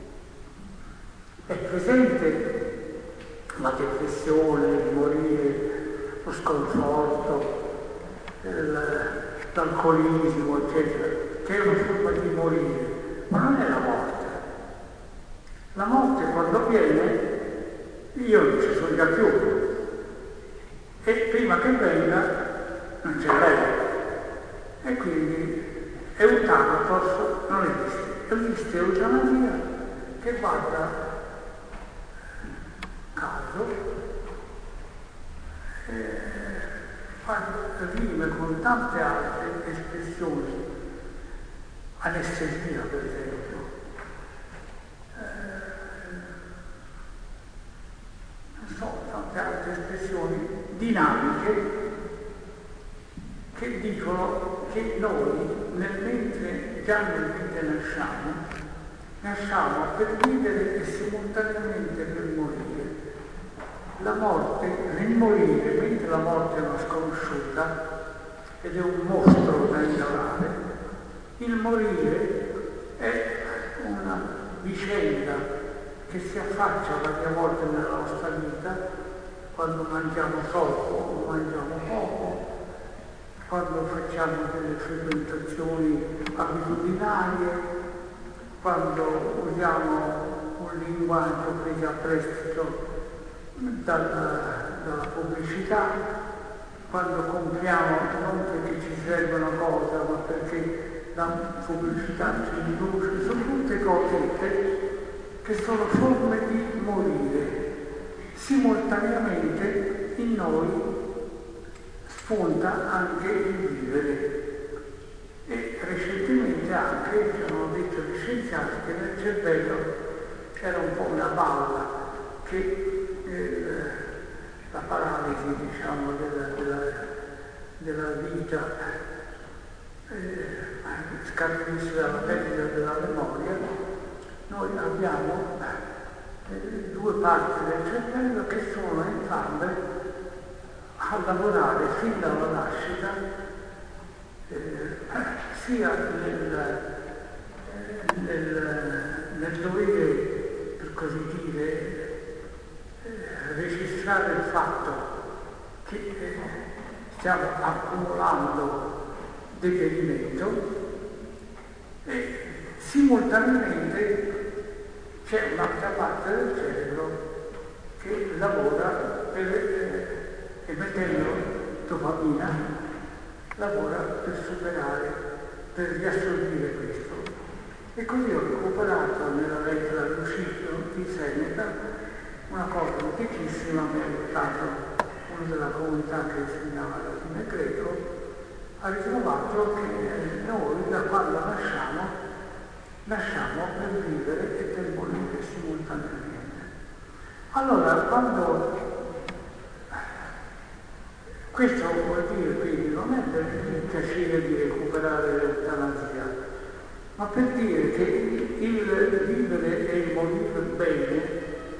è presente la depressione, il morire, lo sconforto, l'alcolismo, eccetera, che è una forma di morire, ma non è la morte. La morte quando avviene, io non ci sono già più, e prima che venga non c'è lei. E quindi eutanatos non esiste. Esiste eutanasia che guarda caso fa rime con tante altre espressioni, anestesia per esempio, non so, tante altre espressioni dinamiche che dicono che noi, mentre già nel vita nasciamo per vivere e simultaneamente per morire. La morte, nel morire, mentre la morte è una sconosciuta ed è un mostro da ignorare, il morire è una vicenda che si affaccia varie volte nella nostra vita, quando mangiamo troppo o mangiamo poco, quando facciamo delle frequentazioni abitudinarie, quando usiamo un linguaggio preso a prestito dalla pubblicità, quando compriamo non perché ci serve una cosa, ma perché la pubblicità ci induce, sono tutte cose che sono forme di morire. Simultaneamente in noi spunta anche il vivere. E recentemente anche ci hanno detto gli scienziati che nel cervello c'era un po' una balla che la paralisi, diciamo, della vita scaturisse dalla perdita della memoria. Noi abbiamo due parti del cervello che sono entrambe a lavorare fin dalla nascita, sia nel dovere, per così dire, registrare registrare il fatto che stiamo accumulando deperimento e simultaneamente c'è un'altra parte del cerebro che lavora emettendo dopamina, lavora per superare, per riassorbire questo. E così ho recuperato nella lettera Lucido di Seneca una cosa antichissima, mi ha aiutato uno della comunità che insegnava latino e greco, ha ritrovato che noi da quando nasciamo per vivere e per morire simultaneamente. Allora, quando questo vuol dire quindi non è per il piacere di recuperare l'eutanasia, ma per dire che il vivere e il morire bene,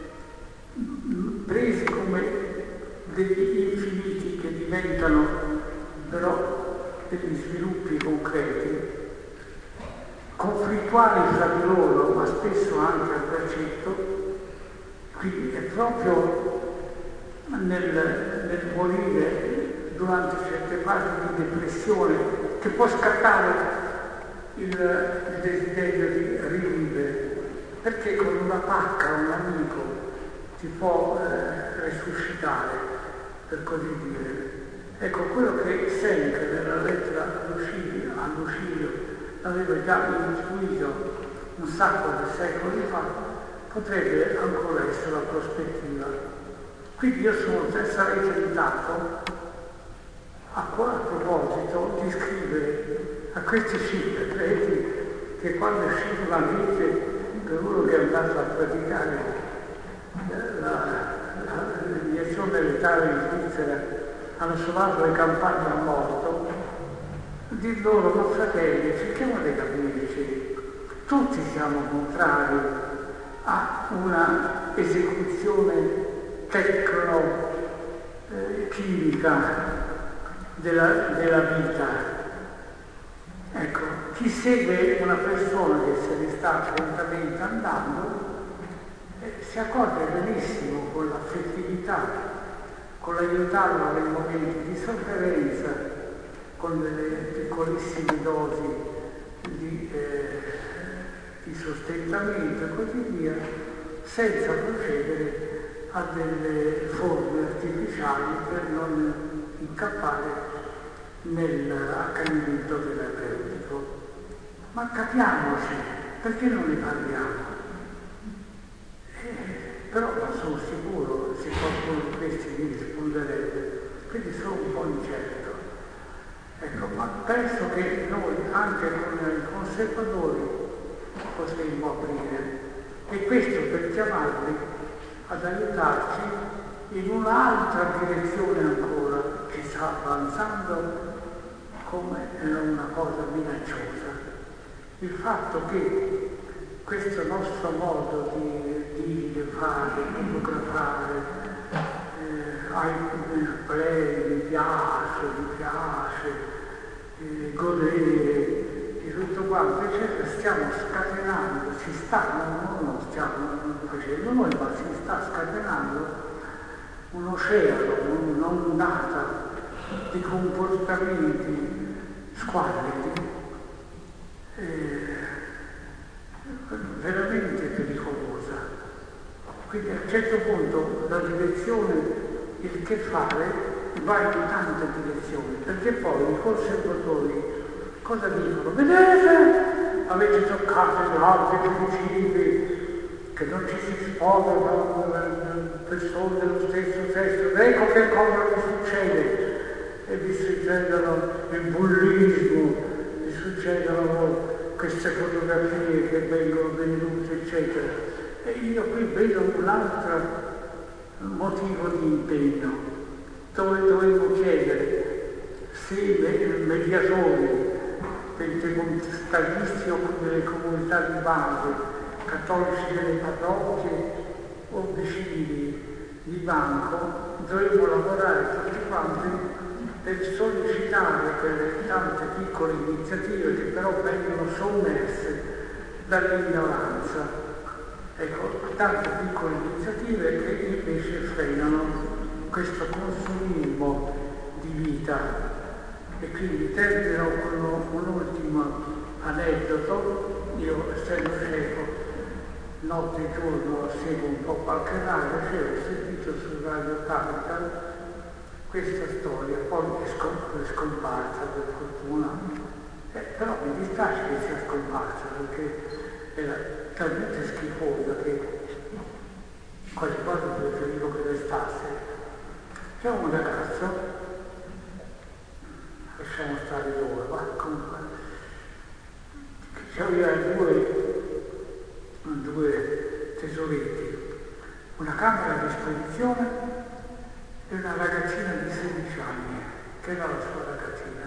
presi come degli infiniti che diventano però degli sviluppi concreti, conflittuali fra di loro, ma spesso anche a braccetto, quindi è proprio nel morire durante certe fasi di depressione che può scattare il desiderio di rivivere, perché con una pacca, un amico ti può resuscitare, per così dire. Ecco, quello che Seneca nella lettera a Lucilio aveva già intuito un sacco di secoli fa, potrebbe ancora essere la prospettiva. Quindi io sarei tentato a proposito di scrivere a questi cittadini che quando è uscito la legge per uno che è andato a praticare l'iniezione letale in Svizzera, hanno suonato le campagne a morto, di loro, ma fratelli, cerchiamo di capirci, tutti siamo contrari a una esecuzione tecno-chimica della vita. Ecco, chi segue una persona che se ne sta lentamente andando si accorge benissimo con l'affettività, con l'aiutarlo nei momenti di sofferenza, con delle piccolissime dosi di sostentamento e così via, senza procedere a delle forme artificiali per non incappare nell'accanimento terapeutico. Ma capiamoci, perché non ne parliamo? Però non sono sicuro se qualcuno di questi mi risponderebbe, quindi sono un po' incerto. Ecco, ma penso che noi anche con i conservatori potremmo aprire, e questo per chiamarli ad aiutarci in un'altra direzione ancora che sta avanzando come una cosa minacciosa. Il fatto che questo nostro modo di dire, fare, fotografare, mi piace, godere di tutto quanto, eccetera, stiamo scatenando, non stiamo facendo noi, ma si sta scatenando un oceano, un'ondata di comportamenti squallidi, veramente pericolosa. Quindi a un certo punto la direzione, il che fare, va in tante direzioni, perché poi i conservatori cosa dicono? Vedete, avete toccato gli altri principi, che non ci si sposa con persone dello stesso sesso, ecco che cosa vi succede, e vi succedono il bullismo, vi succedono queste fotografie che vengono vendute, eccetera. E io qui vedo un altro motivo di impegno, dove dovevo chiedere se i mediatori pentecostalisti o delle comunità di base, cattolici delle parrocchie o vicini di banco, dovevo lavorare tutti quanti per sollecitare quelle tante piccole iniziative che però vengono sommerse dall'ignoranza. Ecco, tante piccole iniziative che invece frenano questo consumismo di vita. E quindi termino con un ultimo aneddoto. Io, essendo cieco, notte e giorno seguo un po' qualche radio, ho sentito su Radio Capital questa storia, poi è scomparsa per fortuna, però mi dispiace che sia scomparsa perché era talmente schifosa che quasi quasi preferivo che restasse. C'è un ragazzo, lasciamo stare dove, ma comunque, c'aveva due tesoretti, una camera a disposizione e una ragazzina di 16 anni, che era la sua ragazzina.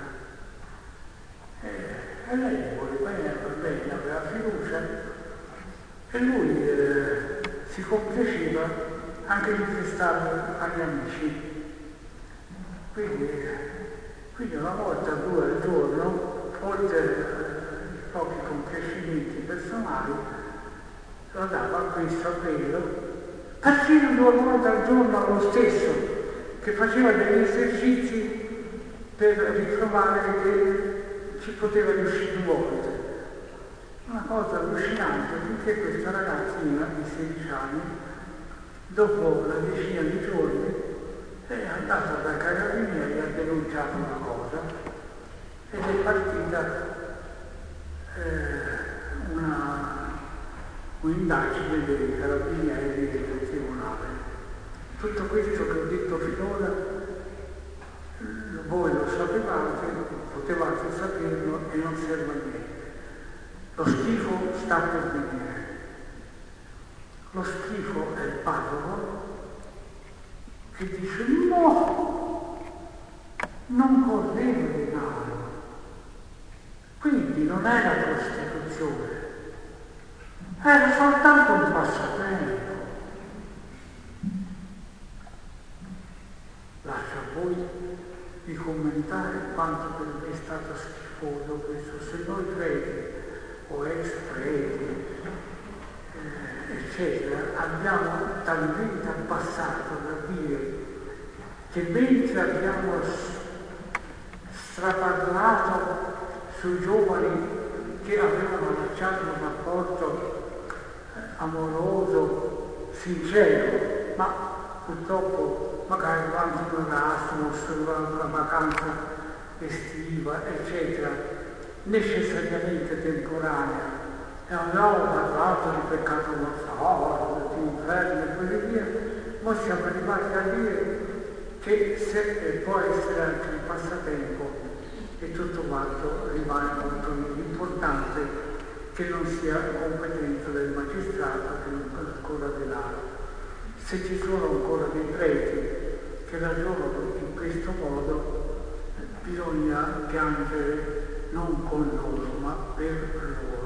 E lei voleva bene, aveva fiducia, e lui si compiaceva anche di festare agli amici. Quindi una volta, due al giorno, oltre ai pochi compiacimenti personali, lo dava a questo, a quello, persino 2 volte al giorno allo stesso, che faceva degli esercizi per ritrovare che ci poteva riuscire 2 volte. Una cosa allucinante, finché questa ragazzina di 16 anni, dopo una decina di giorni, è andata dai carabinieri e ha denunciato una cosa ed è partita un'indagine dei carabinieri e del tribunale. Tutto questo che ho detto finora voi lo sapevate, potevate saperlo e non serve a niente. Lo schifo sta per venire. Lo schifo è il parroco che dice no, non correva denaro. Quindi non era prostituzione, era soltanto un passatempo. Lascio a voi di commentare quanto per me è stato schifoso questo. Se noi preti o ex preti, eccetera, abbiamo talmente abbassato da dire che mentre abbiamo straparlato sui giovani che avevano lasciato un rapporto amoroso, sincero, ma purtroppo magari durante un Erasmus, durante una vacanza estiva, eccetera, necessariamente temporanea, e avevamo parlato di peccato mortale, di inferno e così via, ma siamo arrivati a dire che se può essere anche un passatempo e tutto quanto rimane molto importante che non sia competenza del magistrato che non ancora denaro. Se ci sono ancora dei preti che ragionano in questo modo, bisogna piangere non con loro ma per loro.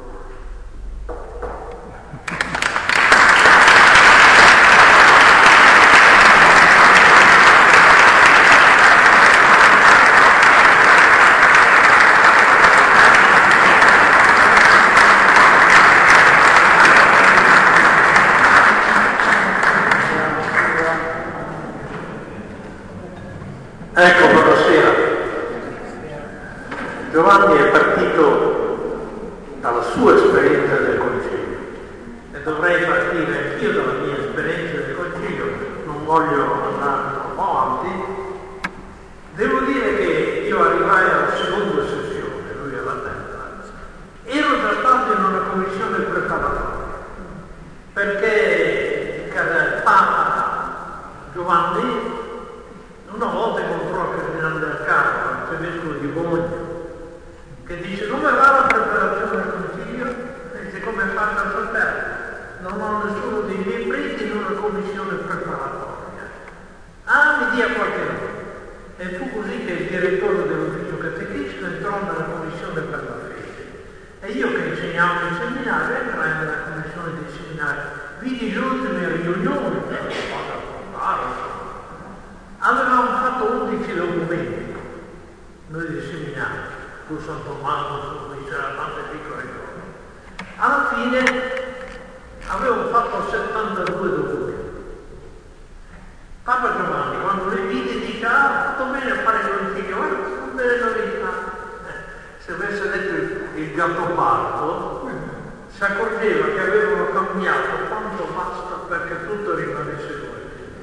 Ecco, buonasera. Giovanni è partito dalla sua esperienza del Concilio e dovrei partire anch'io dalla mia esperienza del Concilio, non voglio andare troppo avanti. Devo dire che io arrivai alla seconda sessione, lui alla terza. Ero già stato in una commissione preparatoria perché il Papa Giovanni una volta incontrò il cardinale del Carlo, il vescovo di Bologna, che dice: come va la preparazione del Consiglio? E dice: come è fatta il fratello? Non ho nessuno dei miei preti in una commissione preparatoria. Ah, mi dia qualche nome. E fu così che il direttore dell'ufficio catechistico entrò nella commissione per la fede. E io che insegnavo in seminario entrai nella commissione dei seminari. Vidi le ultime riunioni per affrontare. Avevamo fatto 11 documenti, noi di seminario, su San Tommaso, su cui c'erano tante piccole cose. Alla fine avevo fatto 72 documenti. Papa Giovanni, quando lui gattopardo, si accorgeva che avevano cambiato quanto basta perché tutto rimanesse come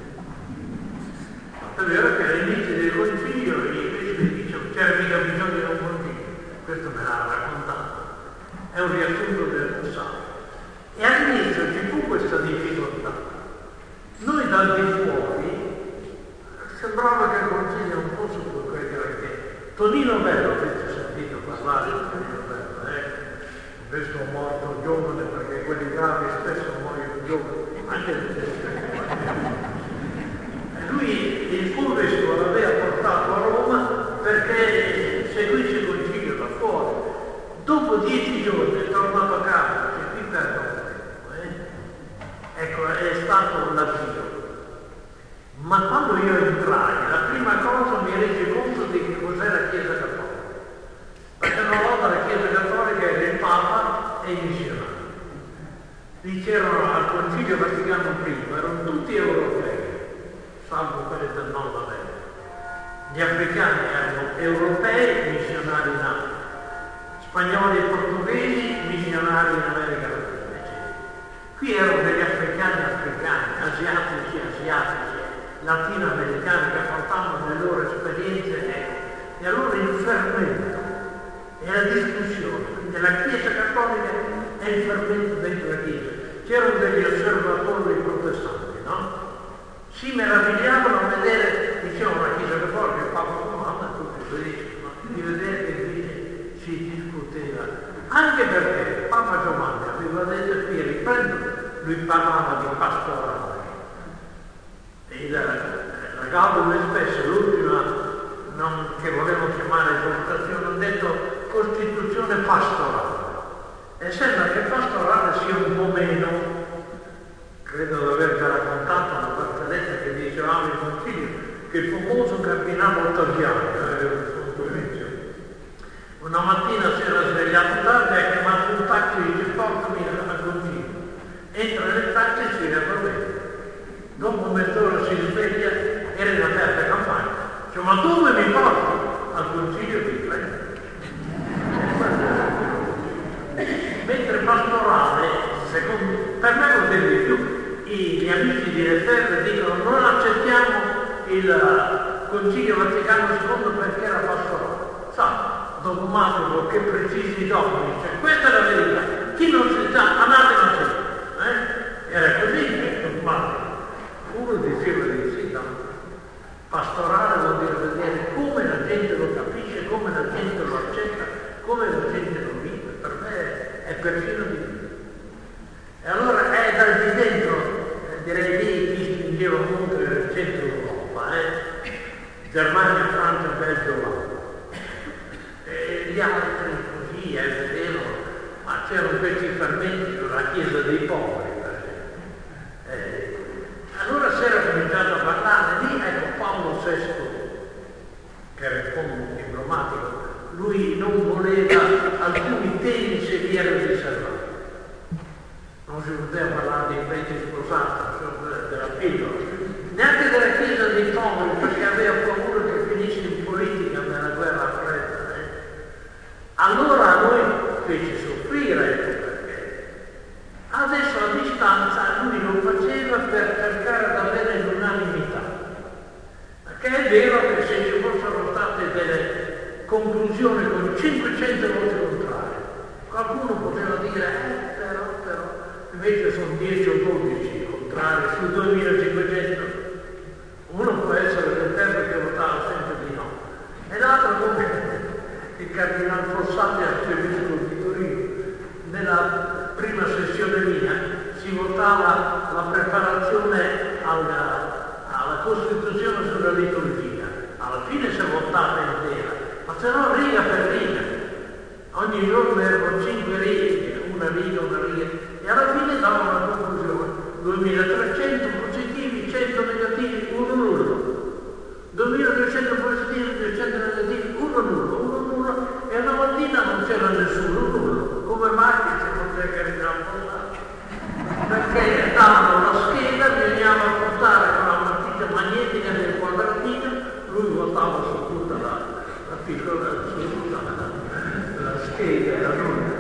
è vero che all'inizio del concilio i vescovi dicono c'era mica bisogno di un concilio, questo me l'ha raccontato, è un riassunto del passato. E all'inizio ci fu questa difficoltà. Noi dal di fuori sembrava che il concilio non fosse quello che Tonino Bello, avete sentito parlare di Tonino Bello, un vescovo morto giovane, perché quelli bravi spesso muoiono giovani, anche il vescovo. Lui, il suo vescovo, l'aveva portato a Roma perché seguisse il concilio da fuori. Dopo 10 giorni è tornato a casa, c'è qui perdono. Ecco, è stato l'avvio. Ma quando io entrai, la prima cosa mi resi conto di che cos'è la Chiesa Cattolica. Perché una volta la Chiesa Cattolica era il Papa e i missionari. Lì c'erano al Concilio Vaticano I, erano tutti europei, salvo quelli del Nord America. Gli africani erano europei, missionari in Africa, spagnoli e portoghesi, missionari in America Latina, eccetera. Qui erano degli africani, asiatici, latinoamericani che portavano le loro esperienze e allora il fermento e la discussione. Quindi la Chiesa Cattolica è il fermento dentro la Chiesa. C'erano degli osservatori protestanti, no? Si meravigliavano a vedere, dicevano la Chiesa Cattolica, il Papa Romano, tutti felici, no? Di vedere che invece si discuteva. Anche perché Papa Giovanni aveva detto qui, riprendo, lui parlava di pastorale. La Gaudium et Spes, l'ultima che volevo chiamare esortazione, hanno detto Costituzione pastorale. E sembra che pastorale sia un po' meno, credo di aver già raccontato una barzelletta che dicevamo in concilio, che il famoso cardinale Ottaviano, una mattina si era svegliato tardi e ha chiamato un taxi e dice portami al concilio. Entra nel taxi e si riapprovvede. Dopo mezz'ora si sveglia, era in aperta campagna. Dice, ma dove mi porti? Al concilio di Trento. Mentre pastorale, per me non deve più, gli amici di Referre dicono non accettiamo il Concilio Vaticano II perché era pastorale. Sa, dogmatico, che precisi dogmi, cioè, questa è la verità. Chi non si sa, anatema sempre. Era così, dogmatico. Uno diceva di sì, no? Pastorale vuol dire vedere come la gente lo capisce, come la gente lo accetta, come la gente lo vive. Per me è perfino di più. E allora è dal di dentro, direi lì chi stringeva molto il centro Europa, Germania, Francia, Belgio, e gli altri così, è vero, ma c'erano questi fermenti sulla Chiesa dei poveri, per esempio. Allora si era cominciato a parlare lì, ecco Paolo VI, che era il fondo diplomatico, lui non voleva alcuni temi se li era riservati. Non si poteva parlare dei preti sposati, della pillola, neanche della Chiesa dei poveri, perché aveva paura che finisse in politica nella guerra fredda. Allora a noi fece soffrire, perché adesso a distanza lui lo faceva per cercare di avere l'unanimità. Perché è vero che se ci fossero state delle conclusioni con 500 voti contrari, qualcuno poteva dire, però, invece sono 10 o 12 contrari su 2500. Uno può essere del tempo che votava sempre di no. E l'altro come il cardinale Fossati, arcivescovo di Torino, nella prima sessione mia si votava la preparazione alla Costituzione sulla liturgia. Alla fine si è votata intera, ma se no riga per riga. Ogni giorno erano 5 righe, una riga, e alla fine davano una conclusione. 2300 positivi, 100 negativi, 1 nullo. 2200 positivi, 200 negativi, 1 nullo, e una mattina non c'era nessuno, nullo. Come mai che c'è non c'è cardinale Fossati? Perché davano la scheda, veniva a portare con la matita magnetica nel quadratino, lui votava su tutta la piccola, su tutta la scheda, era nulla.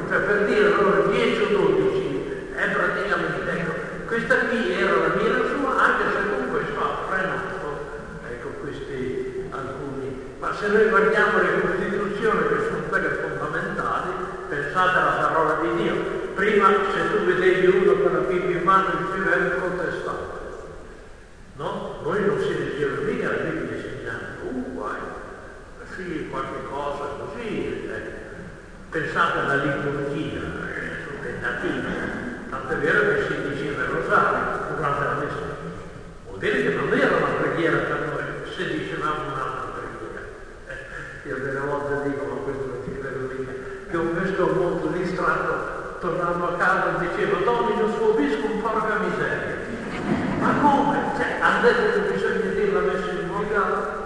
cioè per dire loro 10 o 12 è praticamente, ecco, questa qui era la mira sua, anche se comunque sta frenato, ecco, questi alcuni. Ma se noi guardiamo le Costituzioni, che sono quelle fondamentali, pensate alla parola di Dio. Prima, se tu vedevi uno con la Bibbia in mano, diceva è un protestante. No? Noi non si leggeva mica la Bibbia insegnando, guai, sì, qualche cosa così. Pensate alla liturgia, sul tentativo. Tanto è vero che si diceva il rosario durante la messa. Vuol dire che non era una preghiera per noi, se dicevamo un'altra preghiera. Io delle volte dico, ma questo non ci credo mica, che un vescovo molto distratto, tornando a casa, diceva, Domino suo biscum, porca miseria. Ma come? Cioè, hanno detto che bisogna dire la messa in volgare?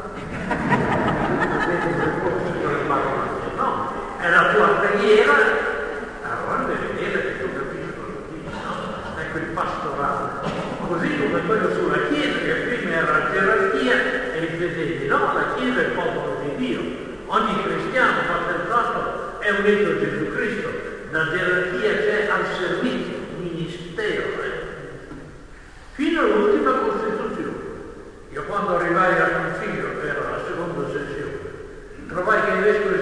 No, è la tua preghiera, allora devi vedere che tu capisci cosa dici, no? Ecco il pastorale. Così come quello sulla Chiesa, che prima era la gerarchia e i fedeli, no, la Chiesa è il popolo di Dio. Ogni cristiano battezzato è unito a Gesù Cristo, la gerarchia c'è al servizio, ministero, fino all'ultima Costituzione. Io quando arrivai al Concilio, che era la seconda sessione, trovai che i vescovi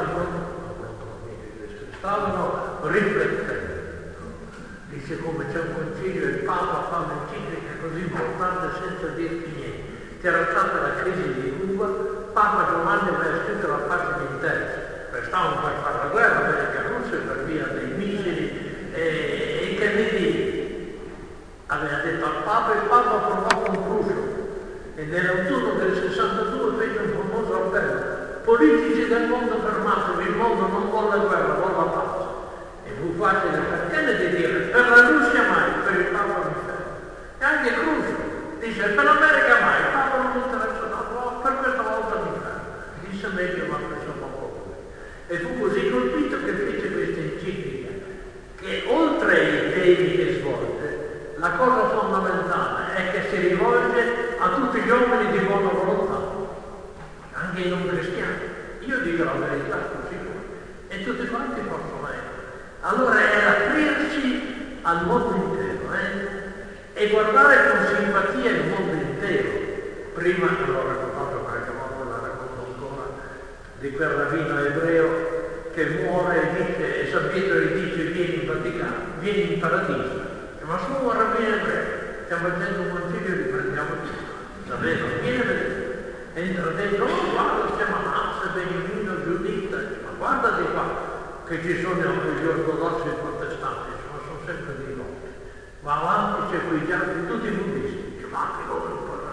stavano riflettendo. Dice, come c'è un concilio, il Papa fa un'enciclica così importante senza dirti niente. C'era stata la crisi di Cuba, Papa Giovanni aveva scritto la pagina intera, stavano per fare la guerra America Russia per via dei missili, e Kennedy aveva detto al Papa, il Papa approvò un crucio, e nell'autunno del 62 fece un famoso appello: politici del mondo fermatevi, il mondo non vuole la guerra, vuole la pace. E fu facile per Kennedy dire, per la Russia mai, per il Papa mi fermo. E anche Crucio dice, per l'America mai, il Papa non mi interessa, no, per questa volta mi fermo. Disse meglio, ma penso poco. E fu così colpito che fece questa enciclica, che oltre ai temi che svolge, la cosa fondamentale è che si rivolge a tutti gli uomini di buona volontà, anche i non cristiani. Io dico la verità così come, e tutti quanti possono essere. Allora era aprirsi al mondo intero, e guardare con simpatia il mondo intero. Prima l'ho raccontato qualche volta, la racconto ancora, di quel rabbino ebreo che muore e dice, e San Pietro gli dice, vieni in Vaticano, vieni in paradiso. Ma sono un rabbino ebreo, stiamo facendo un concilio e riprendiamo tutto. Davvero, vieni a vedere. Entra dentro, oh guarda, si chiama Massa, Beniamino, Giuditta, ma guarda di qua, che ci sono gli ortodossi e i protestanti, ma sono sempre di loro. Va avanti, c'è quei gialli, tutti i buddisti, ma anche loro un po'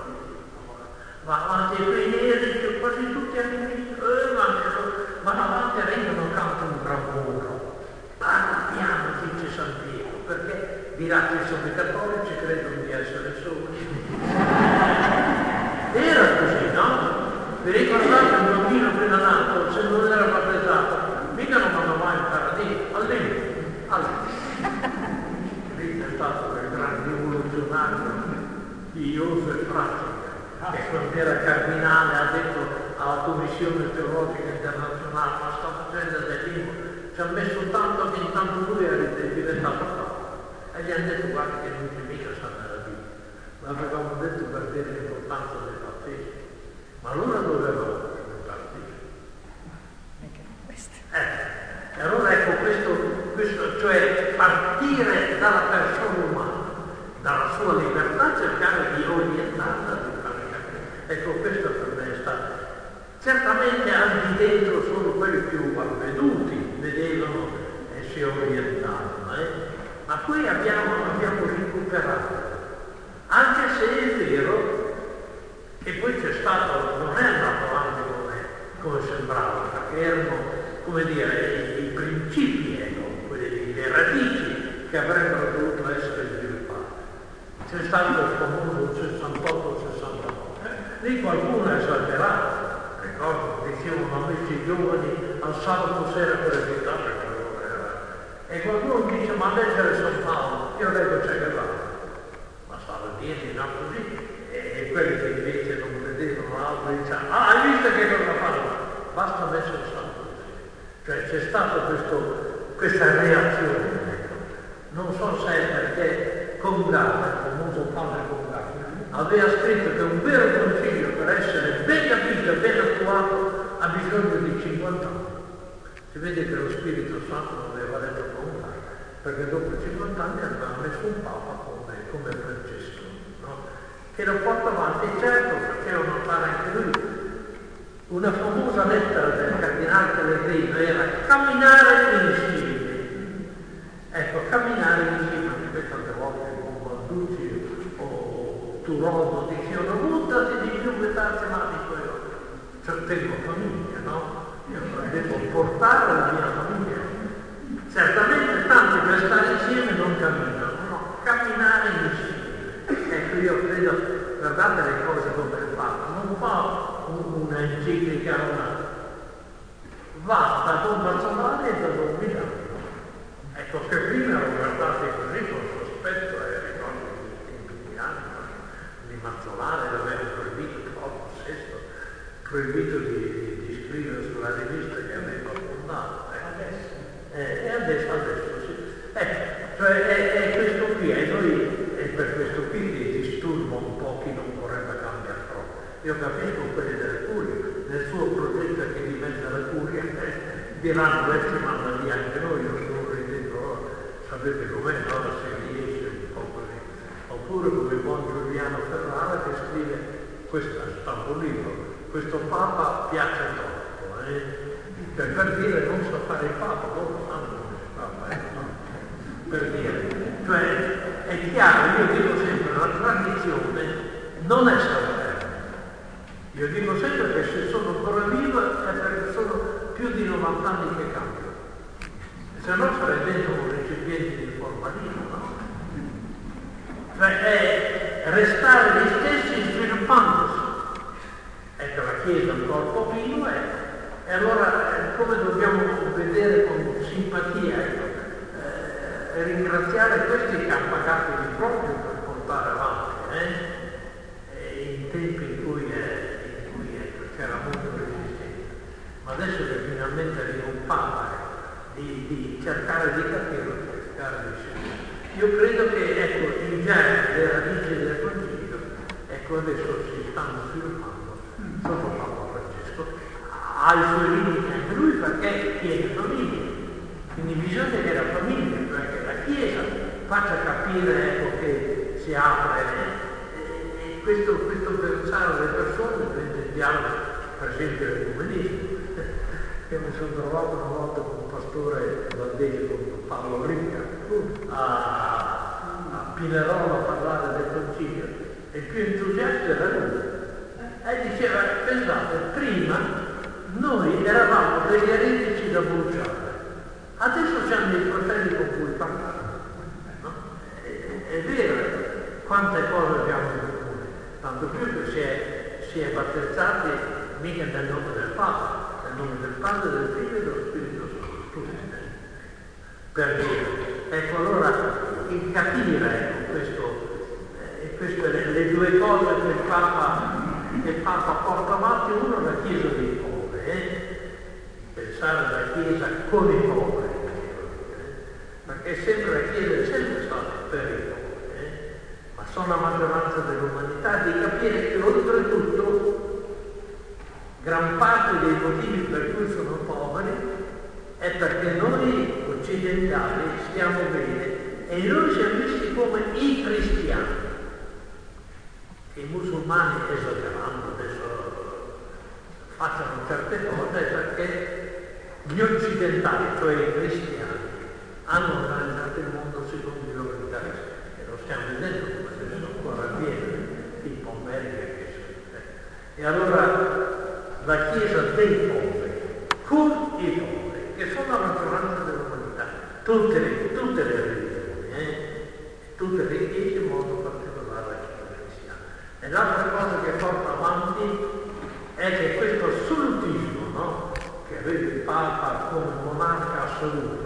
va avanti, e quei neri, c'è quasi tutti animici, ma avanti rendono canto un bravuro. Parla piano, dice San Pietro, perché dirà che sono i cattolici, credono di essere soli. Era così, no? Vi ricordate un bambino appena nato, se non era battezzato, mica non vanno mai in paradiso, all'inizio. Lì è stato quel grande rivoluzionario di Joseph Ratzinger, che quando era cardinale ha detto alla Commissione Teologica Internazionale, ma sta facendo del libro, ci ha messo tanto che intanto lui è diventato Papa. E gli hanno detto, guarda che non c'è mica sta nella Bibbia. L'avevamo detto per dire l'importanza del battesimo. Ma allora dove avevamo il battesimo? E allora ecco questo, cioè partire dalla persona umana, dalla sua libertà, cercare di orientarla, di farla capire. Ecco, questo per me è stato. Certamente al di dentro solo quelli più avveduti vedevano e si orientavano, ma qui abbiamo recuperato. Anche se è vero che poi c'è stato, non è andato avanti come sembrava, perché erano, come dire, i principi, le radici che avrebbero dovuto essere sviluppate. C'è stato il famoso 68-69, lì qualcuno ha esagerato, ricordo, dicevano amici giovani al sabato sera per evitare che allora era. E qualcuno dice, ma leggere San Paolo, io leggo Che Guevara. Stava dietro, no, così, e quelli che invece non vedevano altro dicevano, hai visto che cosa fanno? Basta mettere il santo. Cioè c'è stato questa reazione. Ecco. Non so se è perché Congallo, il famoso padre Congallo, aveva scritto che un vero concilio per essere ben capito e ben attuato ha bisogno di 50 anni. Si vede che lo Spirito Santo non aveva detto Congallo, perché dopo 50 anni aveva messo un Papa come Francesco, no? Che lo porta avanti, certo, faceva notare anche lui. Una famosa lettera del cardinale Pellegrino era camminare insieme. Ecco, camminare insieme, anche tante volte con Balducci o Turono dicevano buttati di più, mettersi male i tuoi occhi. Cioè, tengo famiglia, no? Io devo portare la mia famiglia. Certamente tanti per stare insieme non camminano, no, camminare insieme. Ecco, io credo, guardate le cose come le fanno, non fa una enciclica, va da Don Mazzolani e da Don Milano. Ecco che prima lo guardate così con sospetto e ricordo di anni di Mazzolani l'aveva proibito troppo, sesto, proibito di scrivere sulla rivista che aveva fondato. E adesso sì. Cioè è questo qui, e noi è per questo qui che disturba un po' chi non vorrebbe cambiare troppo. Io capisco quelli delle curie, nel suo progetto che diventa la curia, diranno ci manda via anche noi, io sono dentro, sapete com'è, no? Se riesce un po' così. Oppure come buon Giuliano Ferrara che scrive, questo sta un libro, questo Papa piace troppo, per dire non so fare il Papa, loro sanno come si fa, no? Per dire, cioè è chiaro, io dico sempre, la tradizione non è stata. Io dico sempre che se sono ancora vivo è perché sono più di 90 anni che cambio. Se no sarei dentro un recipiente di formalismo, no? Cioè è restare gli stessi sviluppandosi. Ecco, la Chiesa è un corpo vivo e allora come dobbiamo vedere con simpatia, e ringraziare questi che hanno pagato di proprio per portare avanti, in tempi in cui c'era molto resistenza. Ma adesso che finalmente arriva un Papa di cercare di capirlo, cercare di scegliere. Io credo che i germi, le radici del Concilio, adesso si stanno sviluppando sotto Papa Francesco. Ha i suoi limiti anche lui perché chiede famiglia. Quindi bisogna che la famiglia, cioè che la Chiesa faccia capire che si apre e questo pensare alle persone prende in dialogo, per esempio l'ecumenismo. Io mi sono trovato una volta con un pastore valdese, con Paolo Ricca, a Pinerolo a parlare del Concilio, e il più entusiasta era lui. E diceva, pensate, prima noi eravamo degli eretici da bruciare. Adesso siamo dei fratelli con cui parlare, no? È vero, quante cose abbiamo in comune, tanto più che si è battezzati mica nel nome del Papa, nel nome del Padre, del Figlio e dello Spirito Santo, tutti insieme. Per dire, ecco allora il capire queste le due cose che il Papa porta avanti, uno la Chiesa dei poveri, pensare alla Chiesa con i poveri, perché sempre la Chiesa è sempre stata per i poveri, ma sono la maggioranza dell'umanità, di capire che oltretutto gran parte dei motivi per cui sono poveri è perché noi occidentali stiamo bene e noi siamo visti come i cristiani. I musulmani, esagerando adesso, facciano certe cose perché gli occidentali, cioè i cristiani, hanno organizzato il mondo secondo i loro interessi e lo stiamo vedendo come adesso ancora avviene, tipo America e allora la Chiesa dei poveri con i poveri, che sono la maggioranza dell'umanità, tutte le religioni, tutte le chiese in modo particolare la Chiesa cristiana. E l'altra cosa che porta avanti è che questo assolutismo, no? Che aveva il Papa come monarca assoluto,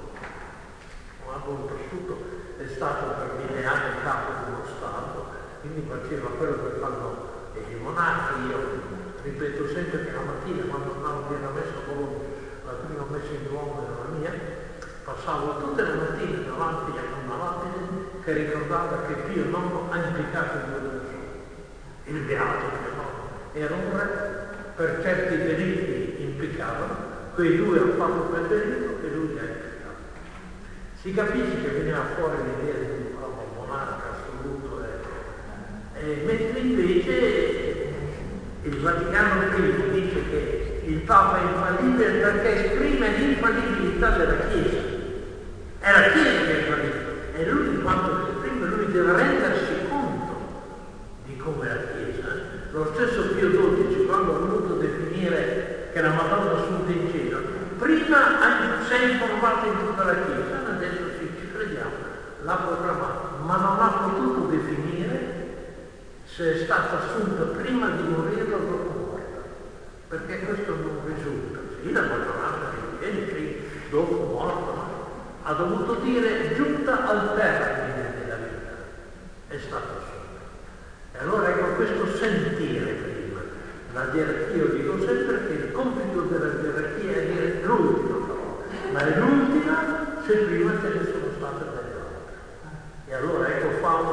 oltretutto è stato per 1000 anni capo di uno Stato, quindi faceva quello che fanno i monarchi. Io ripeto sempre che la mattina quando andavo a dire la messa a Bologna, la prima messa in Duomo era la mia, Passavo tutte le mattine davanti a una lapide che ricordava che Pio IX ha impiccato il 2 persone. Il beato Pio IX era un re, per certi delitti impiccavano, quei due hanno fatto quel delitto e lui li ha impiccato. Si capisce che veniva fuori l'idea di un monarca assoluto, mentre invece il Vaticano I dice che il Papa è infallibile perché esprime l'infallibilità della Chiesa. È la Chiesa che è infallibile e lui quando si esprime lui deve rendersi conto di come è la Chiesa. Lo stesso Pio XII quando ha voluto definire che la Madonna assunta in cielo, prima si è informato in tutta la Chiesa, adesso sì, ci crediamo, l'ha proclamato, ma non ha potuto definire se è stata assunta prima di morire o dopo morta, perché questo non risulta. Sì, la maggioranza ritiene che dopo morta, no? Ha dovuto dire giunta al termine della vita, è stato assunto. E allora ecco questo sentire prima. La gerarchia, io dico sempre che il compito della gerarchia è dire l'ultima parola, ma è l'ultima se prima ce ne sono state delle altre. E allora ecco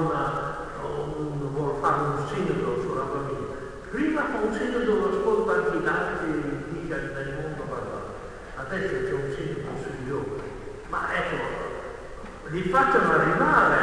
vuol fare un sinodo sulla famiglia. Prima fa un sinodo dove ascolta anche i dati che dice nel mondo parlato. Adesso c'è un sinodo sui giovani. Ma ecco, li facciano arrivare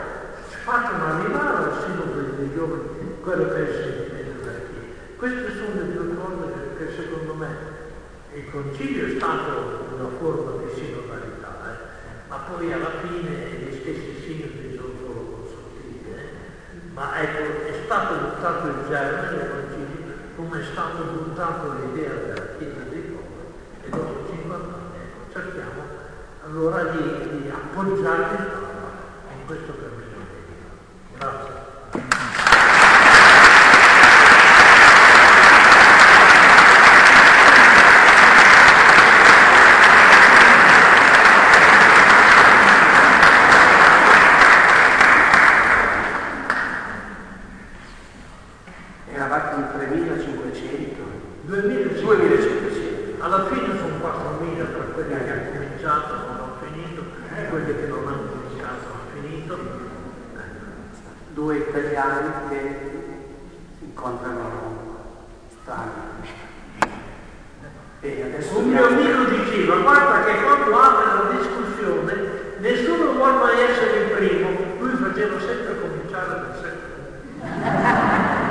al sinodo dei giovani quello che è il sentimento della Chiesa. Queste sono le due cose che secondo me il concilio è stato una forma di sinodalità, ma poi alla fine gli stessi sinodi sono solo consultivi. Ma ecco, è stato buttato il germe del concilio come è stato buttato l'idea della Chiesa dei popoli e dopo 50 anni cerchiamo allora di appoggiare il Papa in questo cammino. Grazie. Eravate in 3.500? 2.500. Alla fine sono 4.000 tra quelli che hanno cominciato e non hanno finito, quelli che non hanno cominciato hanno finito. Due italiani che si incontrano strani. E adesso un mio amico diceva, guarda che quando apre la discussione nessuno vuole mai essere il primo, lui faceva sempre cominciare dal secondo.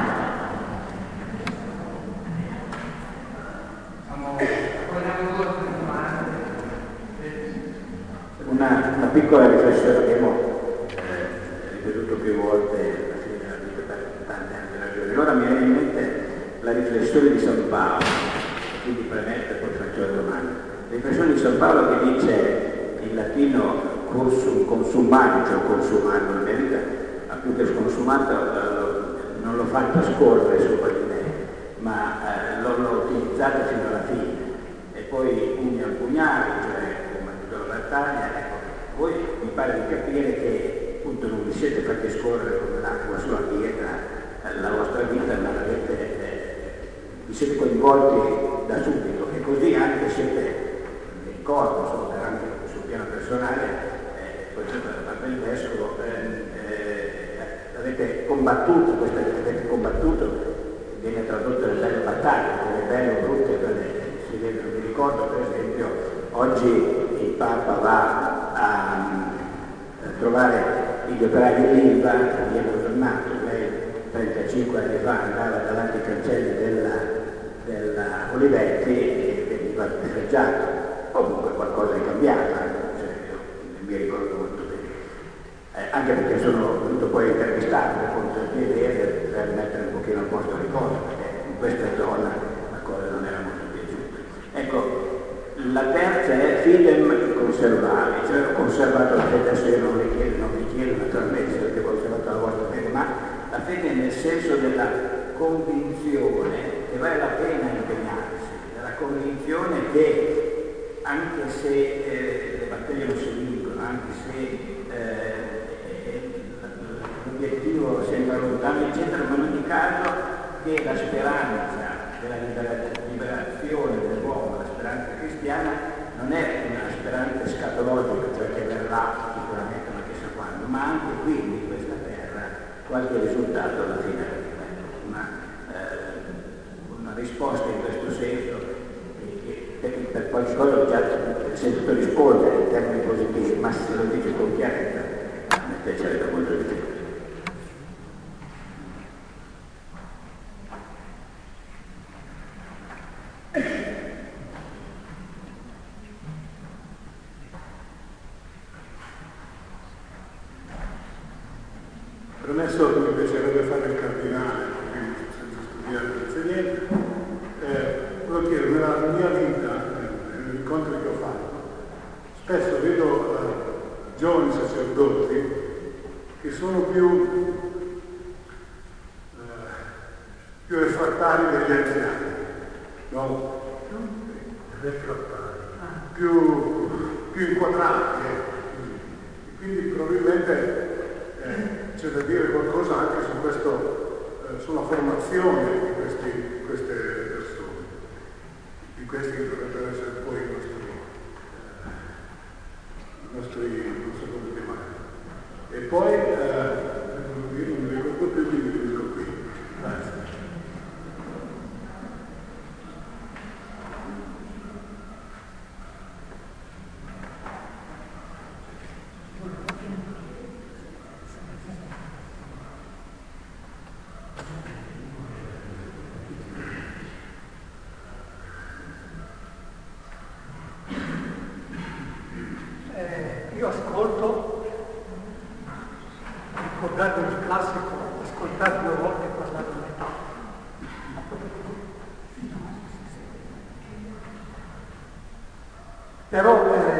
Una piccola riflessione abbiamo ripetuto più volte alla fine della vita per tante altre ragioni. Ora mi viene in mente la riflessione di San Paolo, quindi premette e poi faccio la domanda. La riflessione di San Paolo che dice in latino consumatio, consumato in verità, ma più che sconsumato non l'ho fatta scorrere sopra di me, ma l'ho utilizzata fino alla fine. E poi pugni al pugnale, cioè la battaglia, ecco, voi mi pare di capire che appunto non vi siete fatti scorrere come l'acqua sulla pietra la vostra vita, ma vi siete coinvolti da subito e così anche siete nel corpo, insomma, anche sul piano personale, per esempio da parte del vescovo, avete combattuto, questo che avete combattuto viene tradotto nelle belle battaglie, quelle belle o brutte, quelle si vedono. Mi ricordo per esempio oggi il Papa va a trovare gli operai dell'Ilva che viene governato. Lei 35 anni fa andava davanti ai cancelli della Olivetti e veniva festeggiato. Comunque qualcosa è cambiato, cioè, io mi ricordo molto bene. Anche perché sono venuto poi intervistato per conto di idee per mettere un pochino al posto le cose, perché in questa zona la cosa non era molto piaciuta. Ecco, la terza è fidem conservavi, cioè ho conservato la fede, adesso io non vi chiedo naturalmente se avete conservato la vostra fede, ma la fede nel senso della convinzione che vale la pena impegnarsi, della convinzione che anche se le battaglie non si vincono, anche se l'obiettivo sembra lontano, eccetera, ma in ogni caso che la speranza della liberazione dell'uomo, la speranza cristiana non è una speranza scatologica, cioè che verrà sicuramente ma chissà quando, ma anche qui in questa terra qualche risultato alla fine arriva. Una risposta in questo senso, per qualche cosa ho già sentito rispondere in termini positivi, ma se lo dice con chiarezza mi piacerebbe molto di più. Premesso che mi piacerebbe fare il cardinale, quindi senza studiare senza niente, volevo dire, nella mia vita, negli incontri che ho fatto, spesso vedo giovani sacerdoti che sono più refrattari degli anziani, no? Più inquadrati, quindi probabilmente c'è da dire qualcosa anche su questo, sulla formazione di queste persone, di questi che dovrebbero essere poi i nostri non so come chiamare. E poi io non mi ricordo più di quello qui. Grazie. Io ascolto, ricordando il classico, ascoltare 2 volte e parlare a metà. Però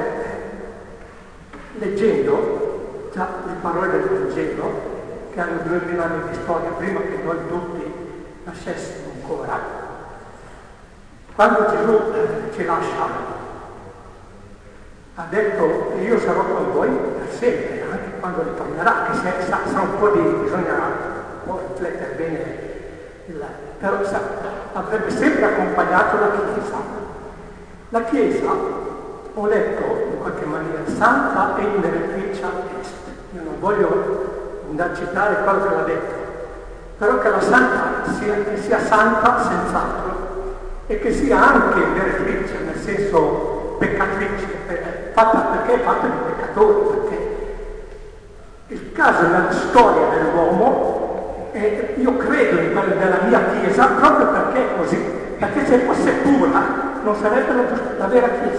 leggendo già le parole del Vangelo, che hanno 2000 anni di storia, prima che noi tutti nascessimo ancora, quando Gesù ci lascia, ha detto che io sarò con voi per sempre, anche quando ritornerà, che sa un po' bisogna un po' riflettere bene, però avrebbe sempre accompagnato la Chiesa. La Chiesa, ho letto in qualche maniera, santa e inderettrice est. Io non voglio andare a citare quello che l'ha detto, però che la santa che sia santa senz'altro e che sia anche inderettrice, nel senso peccatrice, perché è fatta di peccatori, perché il caso della storia dell'uomo, e io credo in quello della mia Chiesa proprio perché è così, perché se fosse pura non sarebbe la vera Chiesa.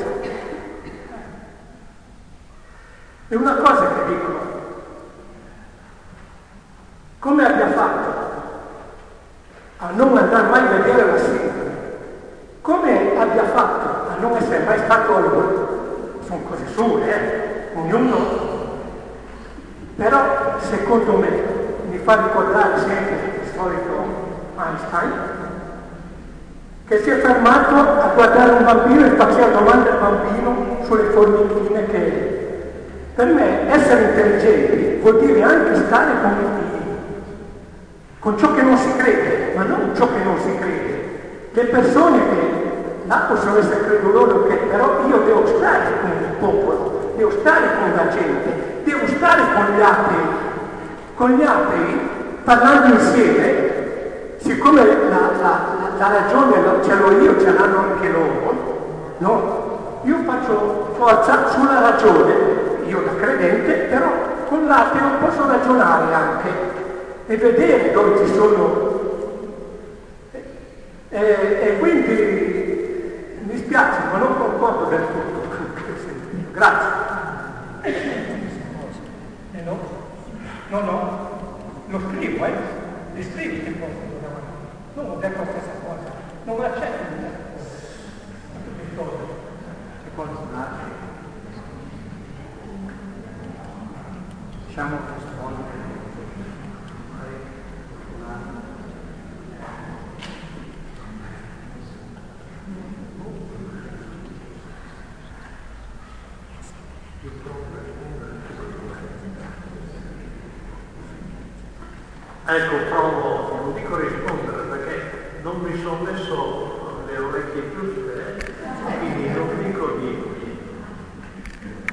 E una cosa che dico, come abbia fatto a non andare mai a vedere la sindrome, come abbia fatto a non essere mai stato a lui, sono cose sue, ognuno, però secondo me mi fa ricordare sempre il solito Einstein, che si è fermato a guardare un bambino e faceva domande al bambino sulle formichine che per me essere intelligenti vuol dire anche stare con i figli, con ciò che non si crede, ma non ciò che non si crede. Le persone che là possono essere credulose, però io devo stare con il popolo, devo stare con la gente, devo stare con gli atei, parlando insieme, siccome la ragione ce l'ho io, ce l'hanno anche loro, no? Io faccio forza sulla ragione, io da credente, però con l'ateo posso ragionare anche e vedere dove ci sono. E quindi mi spiace, ma non concordo del tutto con quello che ho sentito. Grazie. No, lo scrivo, li scrivi che posso. Non ho detto la stessa cosa, non accetto di dire. C'è qualcun altro? Diciamo rispondere. Ecco, provo, non dico rispondere perché non mi sono messo le orecchie giuste, quindi non dico di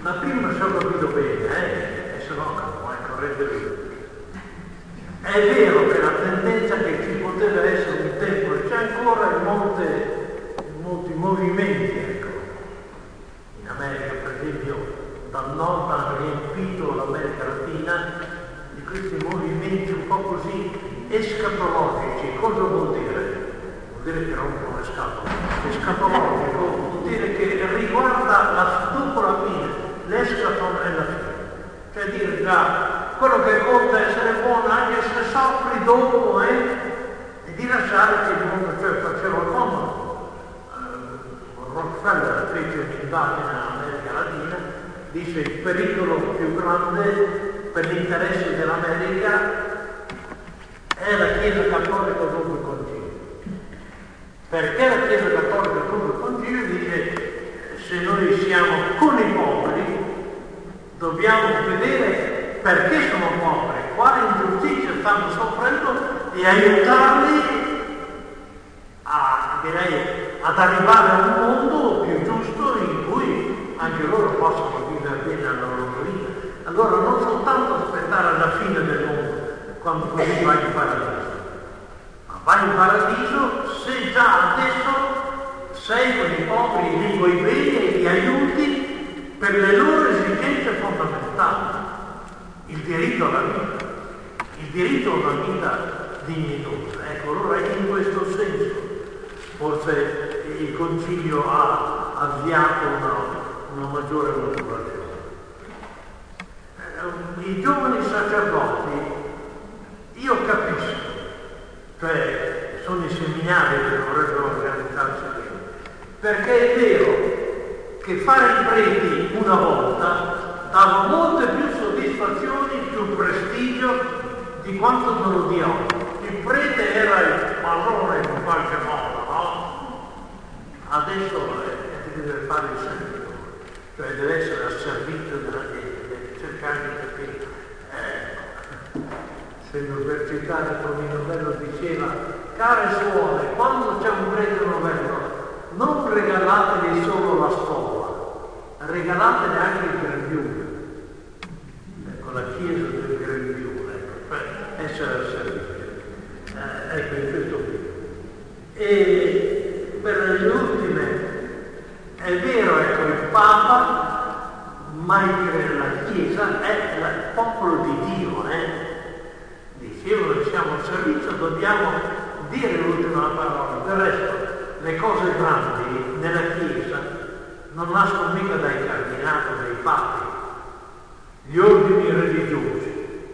La prima se ho capito bene, e se no puoi correggere lui. È vero che la tendenza che ci poteva essere un tempo, e c'è ancora in molti movimenti, ecco. In America, per esempio, dal nord hanno riempito l'America Latina di questi movimenti un po' così escatologici. Cosa vuol dire? Vuol dire che rompono le scatole. Escatologico vuol dire che riguarda dopo la fine, l'escaton è la fine. Cioè dire già, quello che conta è essere buono anche se soffri dopo, e di lasciare che il mondo, cioè faceva comodo. Rockefeller fece un'indagine nell'America Latina, dice il pericolo più grande per l'interesse dell'America è la Chiesa Cattolica dopo il Concilio. Perché la Chiesa Cattolica dopo il Concilio dice se noi siamo con i poveri dobbiamo vedere perché sono poveri, quali ingiustizie stanno soffrendo e aiutarli ad arrivare a un mondo più giusto in cui anche loro possono vivere bene la loro vita. Allora non soltanto aspettare la fine del mondo quando così vai in paradiso, ma vai in paradiso se già adesso sei con i poveri, li vuoi bene e li aiuti per le loro esigenze fondamentali. Il diritto alla vita, il diritto a una vita dignitosa. Ecco, allora in questo senso forse il Concilio ha avviato una maggiore motivazione. I giovani sacerdoti, io capisco, cioè sono i seminari che dovrebbero organizzarsi bene, perché è vero che fare i preti una volta dava molte più soddisfazioni, più prestigio di quanto non lo dia oggi. Il prete era il padrone in qualche modo, no? Adesso deve fare il servitore, cioè deve essere al servizio della gente, deve cercare di capire. Sempre per citare Tonino Bello diceva, care suore, quando c'è un prete novello, non regalategli solo la stola, regalategli anche il grembiule. Ecco, la chiesa del grembiule, per essere al servizio. Ecco, in questo qui. E per le ultime, è vero, ecco, il Papa, ma la Chiesa è il popolo di Dio, Dicevano che siamo al servizio, dobbiamo dire l'ultima parola. Del resto, le cose grandi nella Chiesa non nascono mica dai cardinali o dai papi, gli ordini religiosi.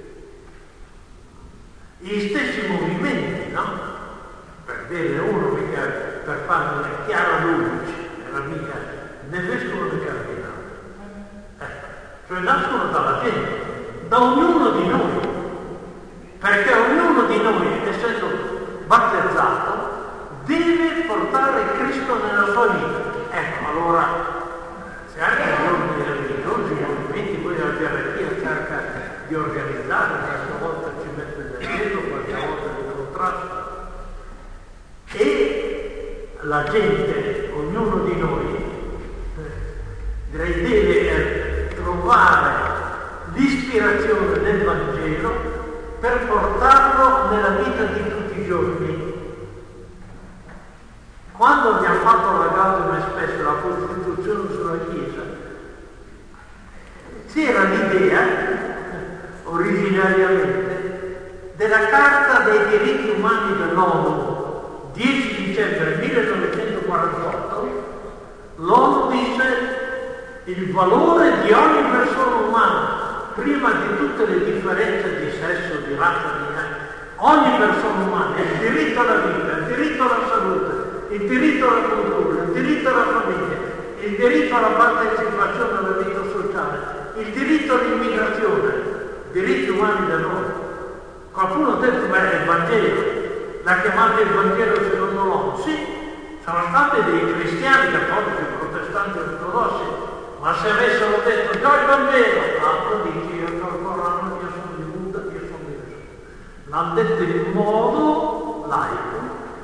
Gli stessi movimenti, no? Per dire uno mica per fare una chiara luce, era mica né vescovo né cardinale. Cioè nascono dalla gente, da ognuno di noi, perché ognuno di noi, essendo battezzato, deve portare Cristo nella sua vita. Ecco, allora, se anche gli ordini religiosi, i movimenti, poi la gerarchia cerca di organizzare, qualche volta ci mette del mezzo, qualche volta di contrasto. E la gente, ognuno di noi, direi deve trovare l'ispirazione del Vangelo per portarlo nella vita di tutti i giorni. Quando abbiamo fatto la Gaudium et Spes, la Costituzione sulla Chiesa, c'era l'idea, originariamente, della Carta dei diritti umani dell'ONU, 10 dicembre 1948, l'ONU dice il valore di ogni persona umana, prima di tutte le differenze di sesso, di razza, di ogni persona umana, il diritto alla vita, il diritto alla salute, il diritto alla cultura, il diritto alla famiglia, il diritto alla partecipazione alla vita sociale, il diritto all'immigrazione, diritti umani dell'uomo. Qualcuno ha detto, beh, il Vangelo, l'ha chiamato il Vangelo secondo l'uomo. Sì, sono stati dei cristiani cattolici, protestanti ortodossi, ma se avessero detto già il Vangelo, l'altro dice io sono il Corano, io sono di Buddha, io sono di Gesù. L'hanno detto in modo laico,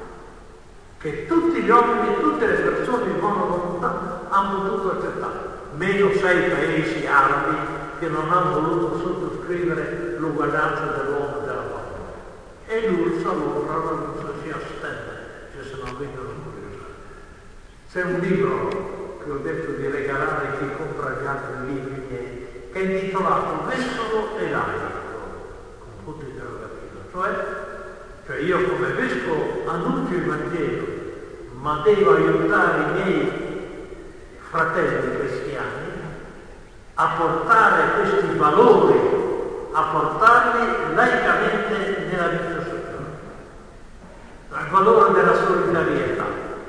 che tutti gli uomini e tutte le persone di buona volontà hanno potuto accettare. meno 6 paesi arabi che non hanno voluto sottoscrivere l'uguaglianza dell'uomo e della donna. E l'URSS allora si astenne, cioè se non vengono curiosi. C'è un libro che ho detto di regalare a chi compra gli altri libri miei, che è intitolato Vescovo e laico, con punto interrogativo, cioè io come vescovo annuncio il Vangelo, ma devo aiutare i miei fratelli cristiani a portare questi valori, a portarli laicamente nella vita sociale. Il valore della solidarietà.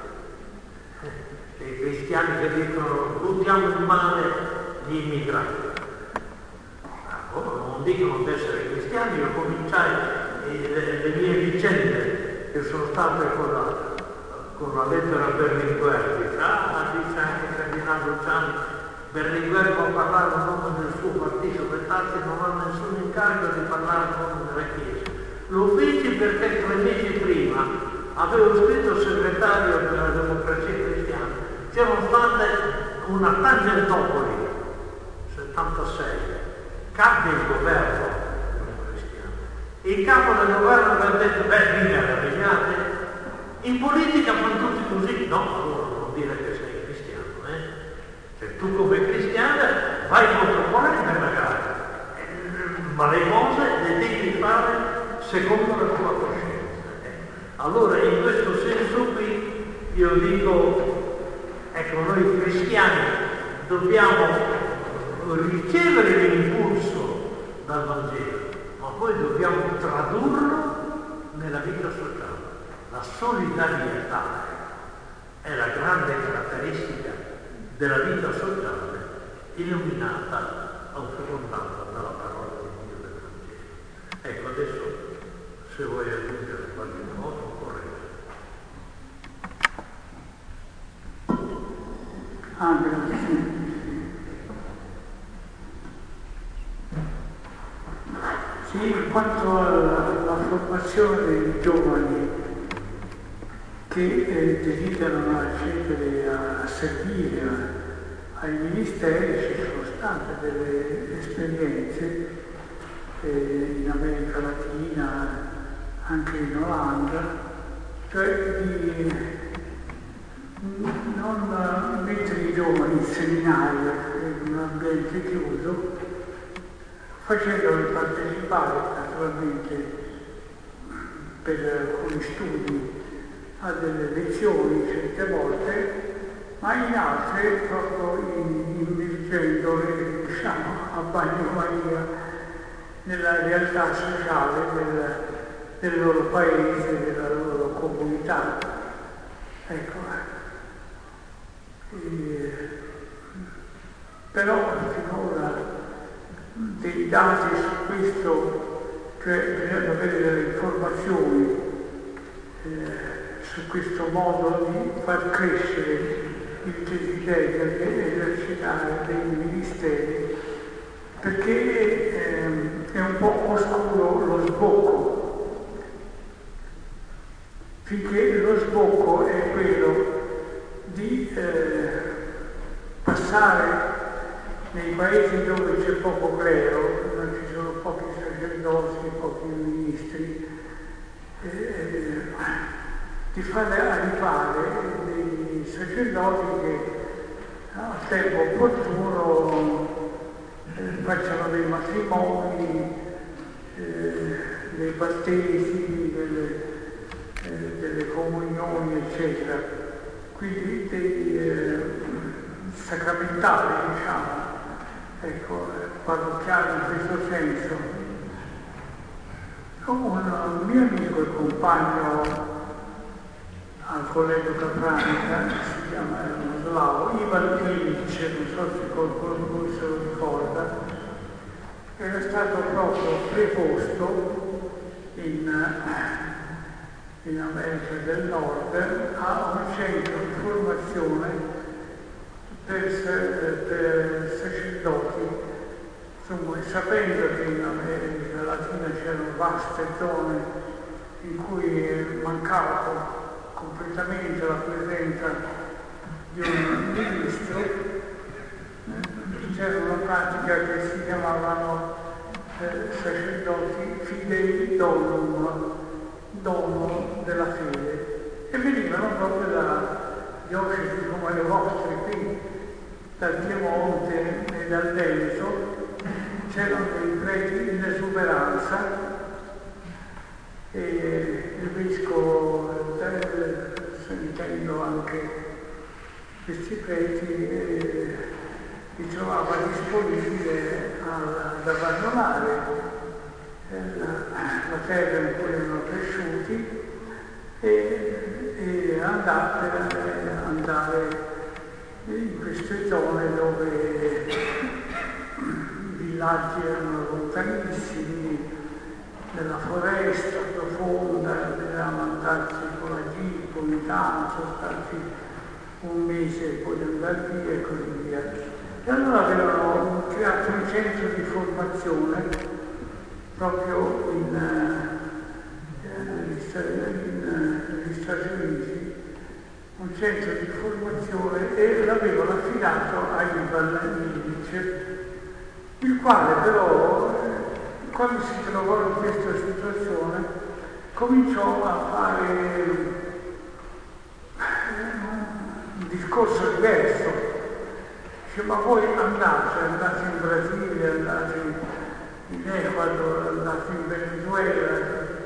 I cristiani che dicono buttiamo in mare gli immigrati. Non dicono di essere cristiani, io cominciai le mie vicende che sono state con la lettera a Berlinguer, dice anche il cardinale Luciani, Berlinguer può parlare a nome del suo partito, pertanto non ha nessun incarico di parlare a nome della Chiesa. Lo feci perché 3 mesi prima avevo scritto al segretario della Democrazia Cristiana, c'erano state una Tangentopoli, 76, cadde il governo cristiano. Il capo del governo aveva detto, mica arrabbiate, in politica fanno tutti così, no, allora non dire che sei cristiano, Cioè tu come cristiano vai controcorrente magari, ma le cose le devi fare secondo la tua coscienza. Allora in questo senso qui io dico, ecco, noi cristiani dobbiamo ricevere l'impulso dal Vangelo, ma poi dobbiamo tradurlo nella vita sociale. La solidarietà è la grande caratteristica della vita sociale illuminata, autorondata dalla parola di Dio del Vangelo. Ecco, adesso se vuoi aggiungere qualche cosa, grazie. Sì, quanto alla formazione dei giovani che desiderano accedere a servire ai ministeri, ci sono state delle esperienze in America Latina, anche in Olanda, cioè di non mettere i giovani in seminario in un ambiente chiuso, facendoli partecipare naturalmente per alcuni studi a delle lezioni certe volte, ma in altre proprio immergendoli, diciamo, a bagnomaria nella realtà sociale del loro paese, della loro comunità. Ecco. Però finora dei dati su questo, cioè bisogna avere delle informazioni su questo modo di far crescere il desiderio di esercitare dei ministeri, perché è un po' oscuro lo sbocco, finché lo sbocco è quello di passare nei paesi dove c'è poco clero, dove ci sono pochi sacerdoti, pochi ministri, di fare arrivare dei sacerdoti che a tempo opportuno facciano dei matrimoni, dei battesimi, delle comunioni, eccetera. Quindi dei sacramentali, diciamo. Ecco, parrocchiali in questo senso. Un mio amico e compagno al collegio Capranica, si chiama Slavo, Ivan Ilic, non so se qualcuno se lo ricorda, era stato proprio preposto in America del Nord a un centro di formazione per sacerdoti, insomma, sapendo che in America Latina c'erano vaste zone in cui mancava completamente la presenza di un ministro, c'era una pratica che si chiamavano sacerdoti fidei donum, dono della fede, e venivano proprio da diocesi come le vostre qui, dal Piemonte e dal Veneto. C'erano dei preti in esuberanza e il vescovo, sentendo anche questi preti, li trovava disponibile ad abbandonare la terra in cui erano cresciuti e andare in queste zone dove i villaggi erano lontanissimi, nella foresta profonda, dovevamo andarci con la jeep, ogni tanto, starci un mese e poi andare via e così via. E allora avevano creato un centro di formazione proprio negli Stati Uniti, un centro di formazione, e l'avevano affidato a Ivan Illich, il quale però, quando si trovò in questa situazione, cominciò a fare un discorso diverso. Dice, ma voi andate in Brasile, andate in Ecuador, andate in Venezuela,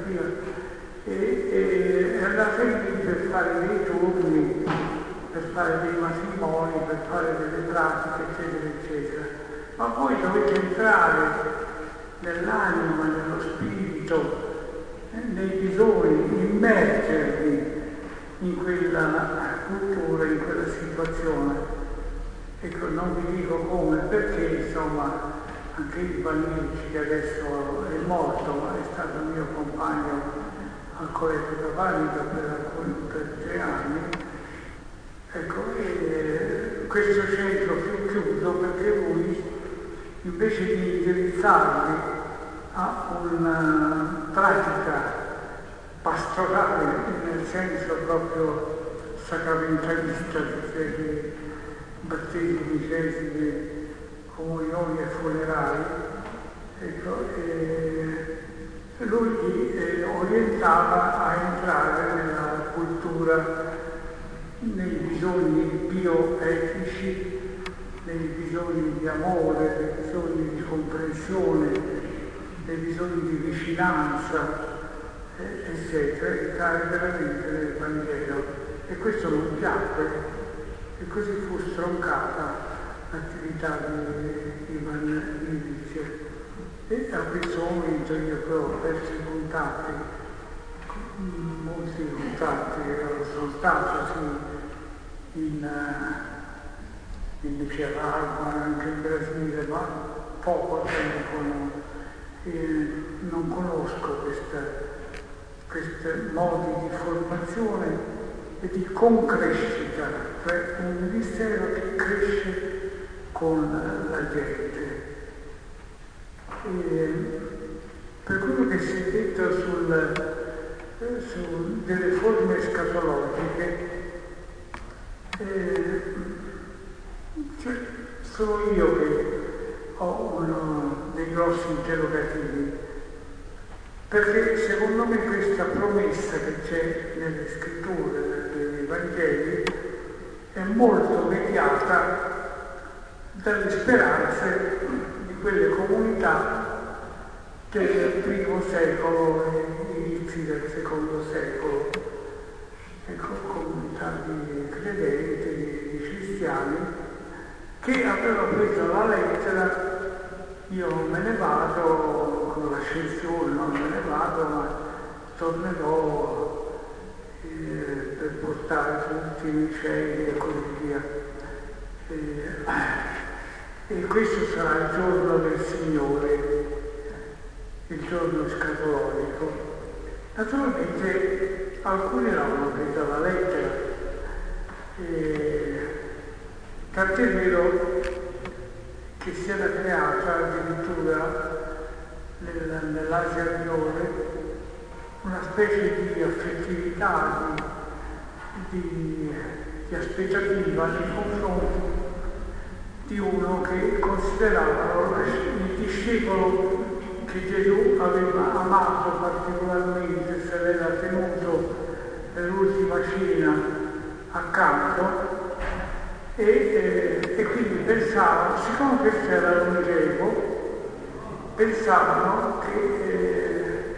e andate lì per fare dei turni, per fare dei matrimoni, per fare delle pratiche, eccetera, eccetera. Ma voi dovete entrare nell'anima, nello spirito, nei bisogni, immergervi in quella cultura, in quella situazione. Ecco, non vi dico come, perché insomma anche il Vannici, che adesso è morto, ma è stato mio compagno al Collegio Cavallica per 3 anni. Ecco, questo centro fu chiuso perché lui, invece di indirizzarli a una pratica pastorale, nel senso proprio sacramentalista, di battesimi, cresimi, comunioni e funerali, ecco, lui li orientava a entrare nella cultura, nei bisogni bioetici, nei bisogni di amore, nei bisogni di comprensione, nei bisogni di vicinanza, eccetera, entrare veramente nel Vangelo. E questo non piacque, e così fu stroncata l'attività di Ivan Illich. E a questo momento io però ho perso i contatti, molti contatti, sono stato in Nicaragua, anche in Brasile, ma poco tempo, non conosco questi modi di formazione e di concrescita, cioè un ministero che cresce con la gente. Per quello che si è detto su delle forme scatologiche, cioè, sono io che ho dei grossi interrogativi, perché secondo me questa promessa che c'è nelle scritture, nei Vangeli, è molto mediata dalle speranze di quelle comunità del I secolo e inizi del II secolo, ecco, comunità di credenti, di cristiani, che avevano preso la lettera. Io me ne vado con l'ascensione, non me ne vado, ma tornerò per portare tutti i cieli e così via. E questo sarà il giorno del Signore, il giorno scatologico. Naturalmente alcuni l'hanno presa la lettera, tant'è vero che si era creata addirittura nell'Asia minore una specie di affettività, di aspettativa nei confronti di uno che consideravano il discepolo che Gesù aveva amato particolarmente, se l'era tenuto nell'ultima cena accanto, e quindi pensavano, siccome questo era longevo, pensavano che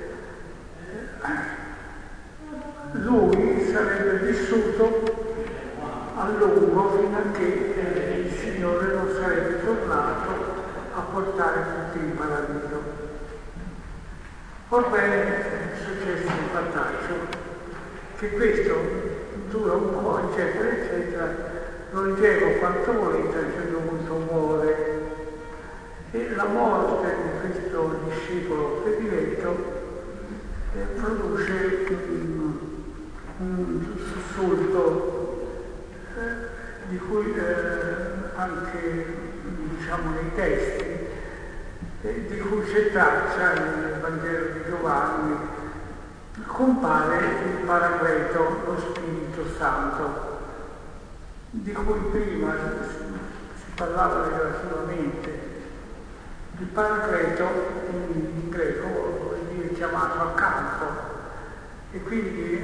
lui sarebbe vissuto a lungo fino a che il Signore non sarebbe tornato a portare tutti in paradiso. Orbene, è successo un vantaggio, che questo dura un po', eccetera, eccetera, longevo quanto volete, a un certo punto muore. E la morte di questo discepolo prediletto produce un sussulto di cui anche diciamo nei testi di cui c'è traccia nel Vangelo di Giovanni, compare il Paracleto, lo Spirito Santo, di cui prima si parlava relativamente. Il Paracleto in greco vuol dire chiamato accanto, e quindi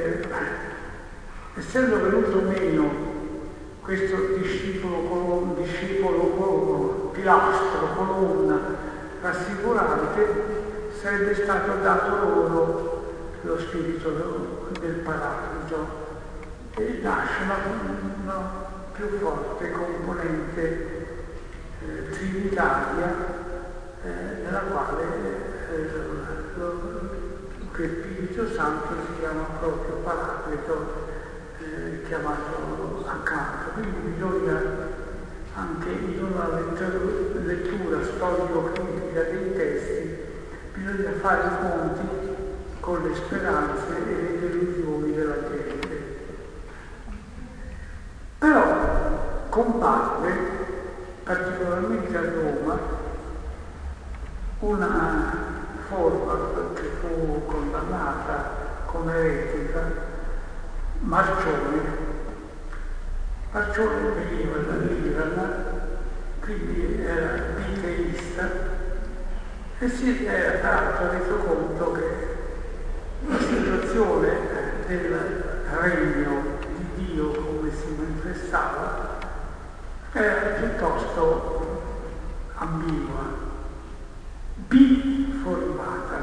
essendo venuto meno questo discepolo, pilastro, colonna rassicurante, sarebbe stato dato loro lo spirito del Paracleto, e nasce una più forte componente trinitaria nella quale che Spirito Santo si chiama proprio Paracleto, chiamato accanto. Quindi bisogna anche in una lettura storico-critica dei testi, bisogna fare i conti con le speranze e le delusioni della gente. Però comparve, particolarmente a Roma, una forma che fu condannata come eretica, Marcione. Marcione veniva dall'Iran, quindi era biteista, e si era tra l'altro reso conto che la situazione del regno di Dio come si manifestava era piuttosto ambigua, biformata,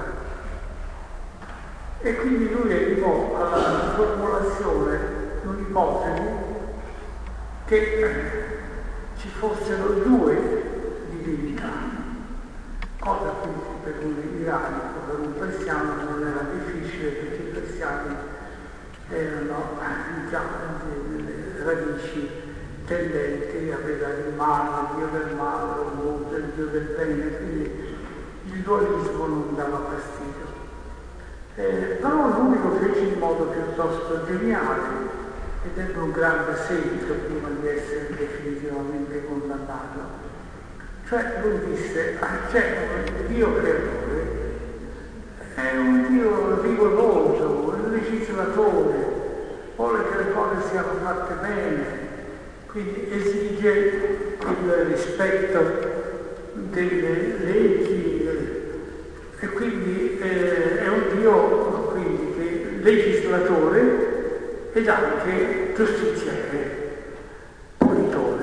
e quindi lui arrivò alla formulazione di un'ipotesi che ci fossero due divinità, cosa quindi per un iranico, per un persiano non era difficile, perché i persiani erano già delle radici tendenti a vedere il male, il dio del male, il dio del bene, quindi il dualismo non dava fastidio. Però lui lo fece in modo piuttosto geniale, ed ebbe un grande seguito prima di essere definitivamente condannato. Cioè lui disse, c'è un Dio creatore, è un Dio rigoroso, un legislatore, vuole che le cose siano fatte bene, quindi esige il rispetto delle leggi, e quindi è un Dio quindi che legislatore ed anche giustiziere, punitore.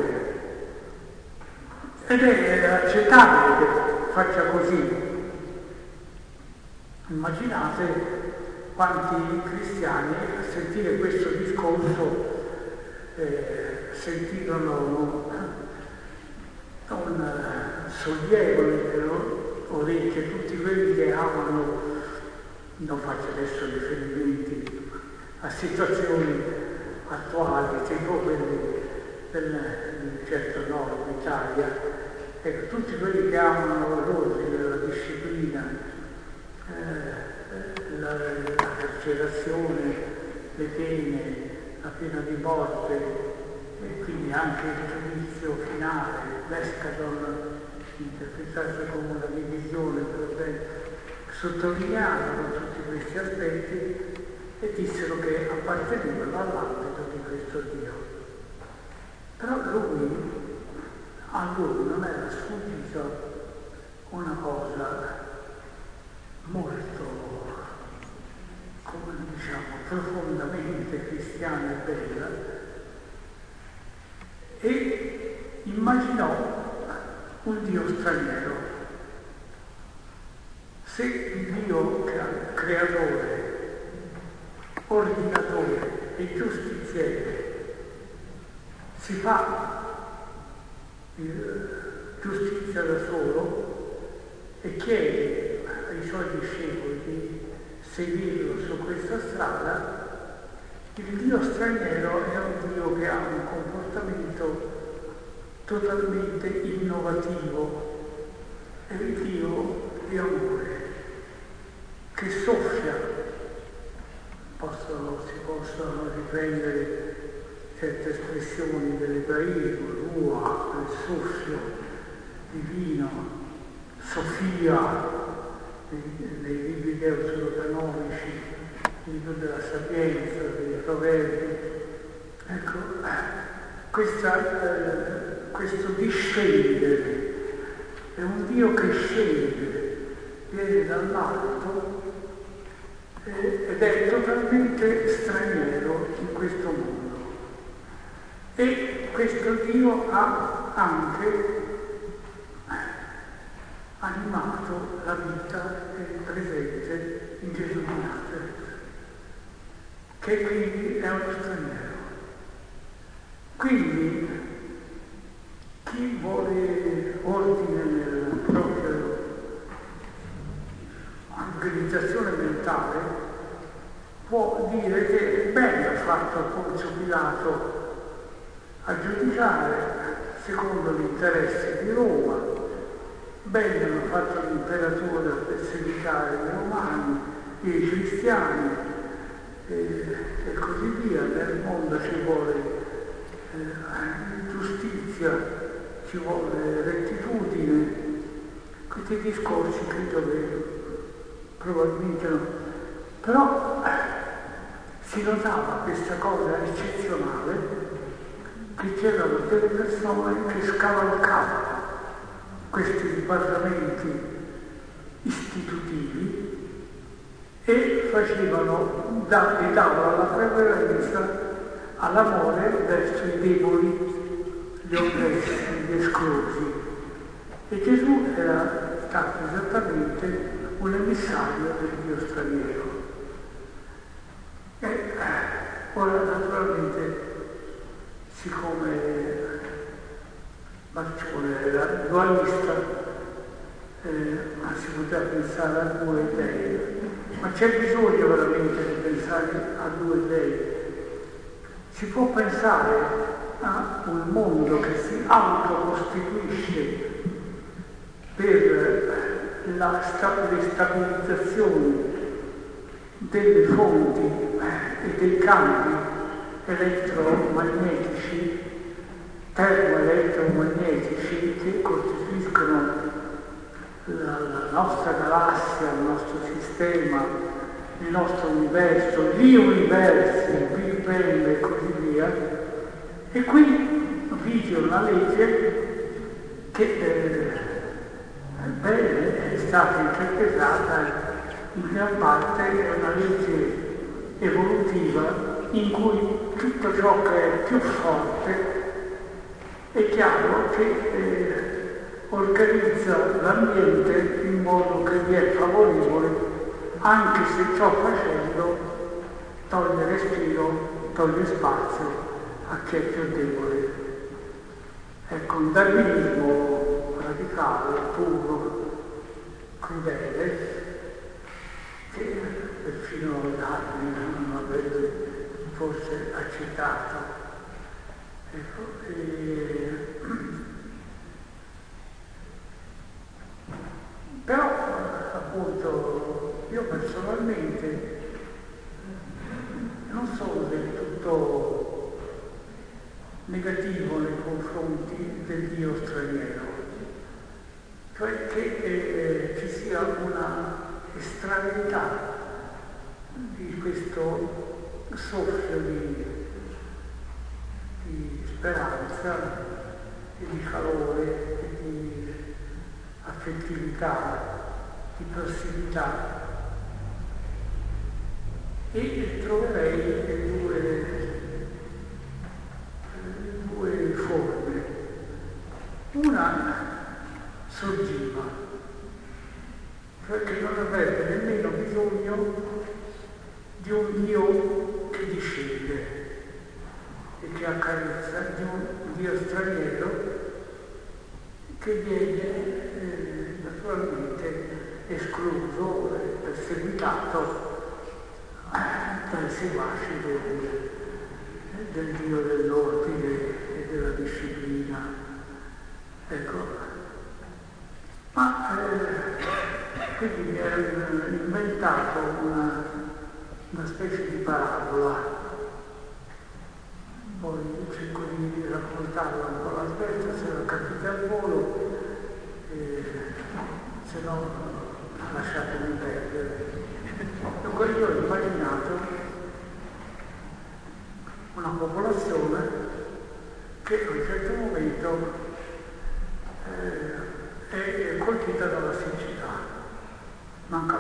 Ed è accettabile che faccia così. Immaginate quanti cristiani a sentire questo discorso sentirono un sollievo nelle loro orecchie, tutti quelli che amano, non faccio adesso riferimenti a situazioni attuali, tipo quelli del certo nord Italia, ecco, tutti quelli che amano l'ordine, la disciplina, la carcerazione, le pene, la pena di morte, e quindi anche il giudizio finale, l'escadon, interpretato come una divisione, sottolinearono tutti questi aspetti e dissero che appartenevano all'ambito di questo Dio. Però lui ha cui non era sfuggita una cosa molto, come diciamo, profondamente cristiana e bella, e immaginò un Dio straniero. Se il Dio creatore, ordinatore e giustiziere si fa giustizia da solo e chiede ai suoi discepoli di seguirlo su questa strada, il Dio straniero è un Dio che ha un comportamento totalmente innovativo, è il Dio di amore che soffia. Si possono riprendere certe espressioni dell'ebraismo, ruah, il soffio divino, Sofia, nei libri deuterocanonici, il libro della sapienza, dei proverbi. Ecco, questo discendere è un Dio che scende, viene dall'alto ed è totalmente straniero in questo mondo. E questo Dio ha anche animato la vita presente in Gesù di Nazareth, che quindi è uno straniero. Quindi chi vuole ordine nella propria organizzazione mentale può dire che bene ha fatto Ponzio Pilato a giudicare secondo gli interessi di Roma, bene hanno fatto l'imperatore a perseguitare i romani, i cristiani e così via. Nel mondo ci vuole giustizia, ci vuole rettitudine. Questi discorsi credo che probabilmente no. Però si notava questa cosa eccezionale, che c'erano delle persone che scavalcavano questi sbarramenti istitutivi e davano la prevalenza all'amore verso i deboli, gli oppressi, gli esclusi. E Gesù era stato esattamente un emissario del Dio straniero. E ora naturalmente, siccome Marcione era dualista, ma si poteva pensare a due dei, ma c'è bisogno veramente di pensare a due dei. Si può pensare a un mondo che si autocostituisce per le stabilizzazioni delle fonti e dei campi elettromagnetici, termoelettromagnetici che costituiscono la nostra galassia, il nostro sistema, il nostro universo, gli universi, il Big Bang e così via. E qui vige una legge che è stata interpretata in gran parte, è una legge evolutiva in cui tutto ciò che è più forte è chiaro che organizza l'ambiente in modo che gli è favorevole, anche se ciò facendo toglie respiro, toglie spazio a chi è più debole. Ecco, un darwinismo radicale, puro, crudele, che perfino Darwin non avrebbe forse accettato. Ecco, però appunto io personalmente non sono del tutto negativo nei confronti del Dio straniero, cioè che ci sia una estraneità di questo soffio di speranza e di calore affettività, di prossimità. E troverei due forme. Una soggiva, cioè che non avrebbe nemmeno bisogno di un Dio che discende e che accarezza, di un Dio straniero che viene naturalmente escluso e perseguitato dai seguaci del Dio dell'ordine e della disciplina. Ecco. Ma quindi mi ero inventato una specie di parabola, poi cerco di raccontarla un po' alla svelta, se la capite al volo, se no lasciatemi perdere. Dunque io ho immaginato una popolazione che a un certo momento è colpita dalla siccità, manca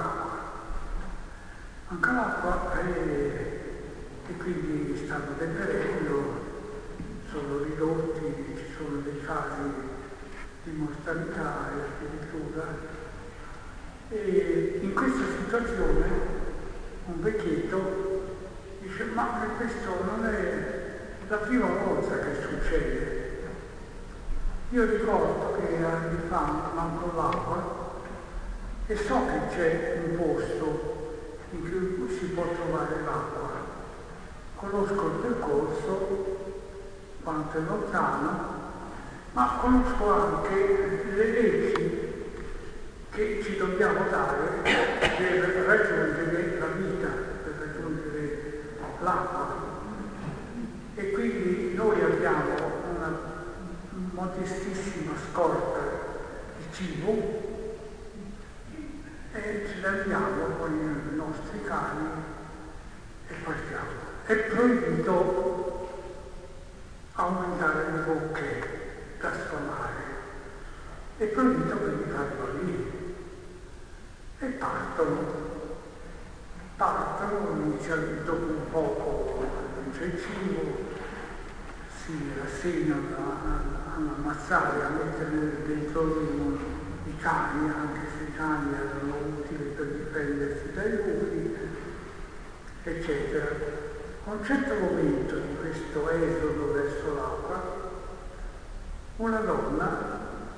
l'acqua e quindi stanno deperendo, sono ridotti, ci sono dei casi di mortalità e addirittura. E in questa situazione un vecchietto dice: ma questo non è la prima volta che succede. Io ricordo che anni fa manco l'acqua e so che c'è un posto in cui si può trovare l'acqua. Conosco il percorso, quanto è lontano, ma conosco anche le leggi che ci dobbiamo dare per raggiungere la vita, per raggiungere l'acqua. E quindi noi abbiamo una modestissima scorta di cibo e ce l'andiamo con i nostri cani e partiamo. È proibito aumentare le bocche da sfamare, è proibito quindi farlo lì. E partono, inizialmente dopo un poco non c'è cibo, si rassegnano a ammazzare, a mettere dentro i cani, anche se i cani erano utili per difendersi dai lupi, eccetera. A un certo momento di questo esodo verso l'acqua, una donna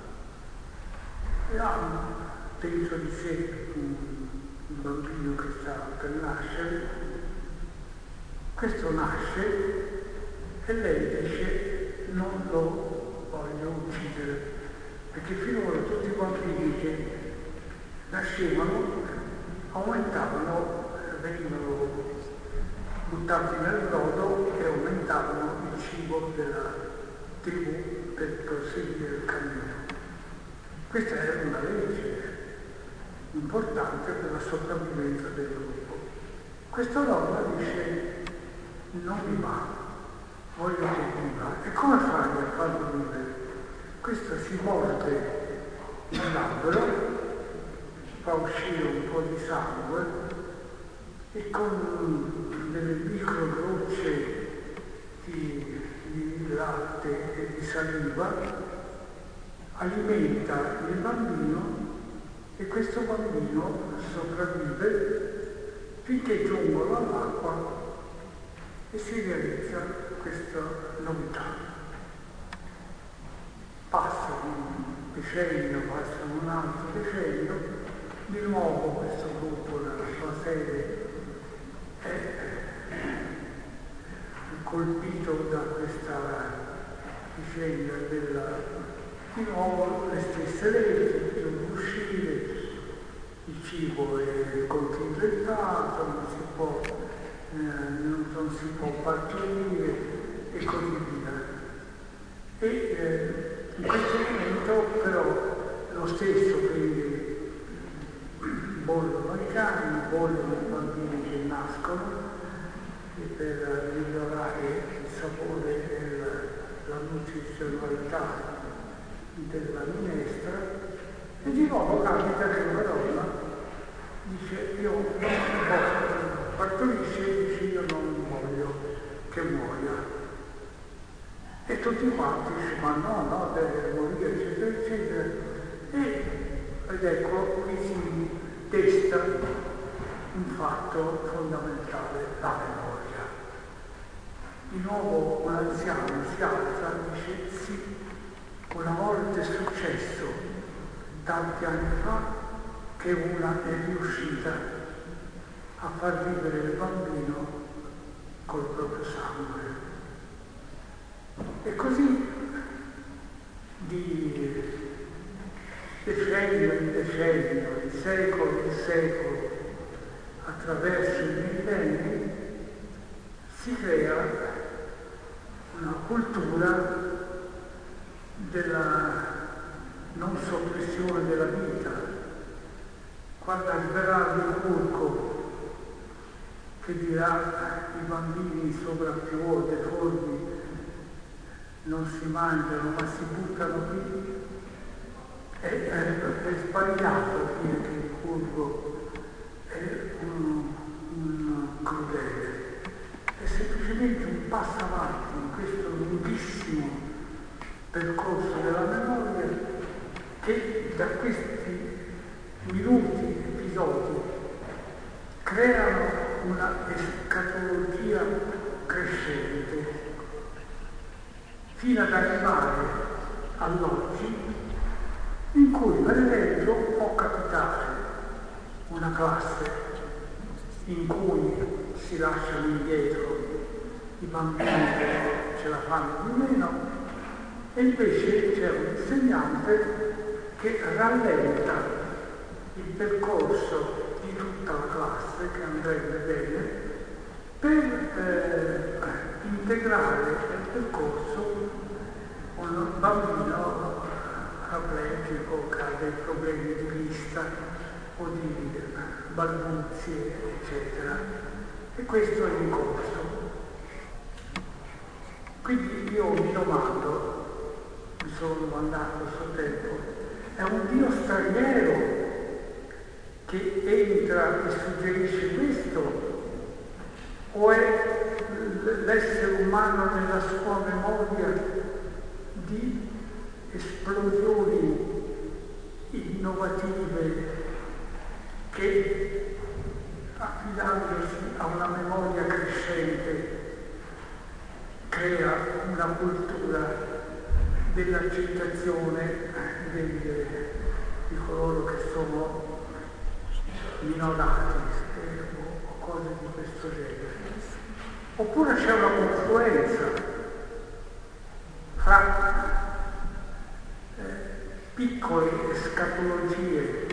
ha dentro di sé un bambino che sta per nascere. Questo nasce e lei dice: non lo voglio uccidere, perché finora tutti i bambini che nascevano aumentavano, venivano buttati nel lodo e aumentavano il cibo della tribù per proseguire il cammino. Questa è una legge importante per la sopravvivenza del gruppo. Questa donna dice: non mi va, voglio che viva. E come fai a farlo vivere? Questa si morde il labbro, fa uscire un po' di sangue e con delle micro gocce di latte e di saliva alimenta il bambino e questo bambino sopravvive finché giungono all'acqua e si realizza questa novità. Passa un decennio, passa un altro decennio, di nuovo questo gruppo nella sua sede è colpito da questa vicenda di nuovo le stesse leggi, bisogna uscire, il cibo è contingentato, non si può partorire e così via. E in questo momento però lo stesso, quindi bollono i cani, bollono i bambini che nascono e per migliorare il sapore e la nutrizionalità della minestra E di nuovo capita che una donna dice io non posso, partorisce e dice io non voglio che muoia. E tutti quanti dicono ma no, deve morire, eccetera, eccetera. Ed ecco, qui si testa un fatto fondamentale, la memoria. Di nuovo un anziano si alza e dice sì, una volta è successo tanti anni fa che una è riuscita a far vivere il bambino col proprio sangue. E così di decennio in decennio, di secolo in secolo, attraverso i millenni, si crea una cultura della non soppressione della vita. Quando arriverà Limburgo che dirà i bambini sovrappiù o deformi non si mangiano ma si buttano qui, è sbagliato dire che Limburgo è un crudele, è semplicemente un passo avanti in questo lunghissimo percorso della memoria che da questi minuti, episodi, creano una escatologia crescente fino ad arrivare all'oggi in cui per esempio può capitare una classe in cui si lasciano indietro i bambini che ce la fanno di meno e invece c'è un insegnante che rallenta il percorso di tutta la classe, che andrebbe bene, per integrare nel percorso un bambino paraplegico che ha dei problemi di vista o di balbuzie, eccetera. E questo è in corso. Quindi io mi domando, mi sono domandato a suo tempo, è un Dio straniero che entra e suggerisce questo? O è l'essere umano nella sua memoria di esplosioni innovative che, affidandosi a una memoria crescente, crea una cultura dell'accettazione di coloro che sono minorati o cose di questo genere. Oppure c'è una confluenza fra piccole scatologie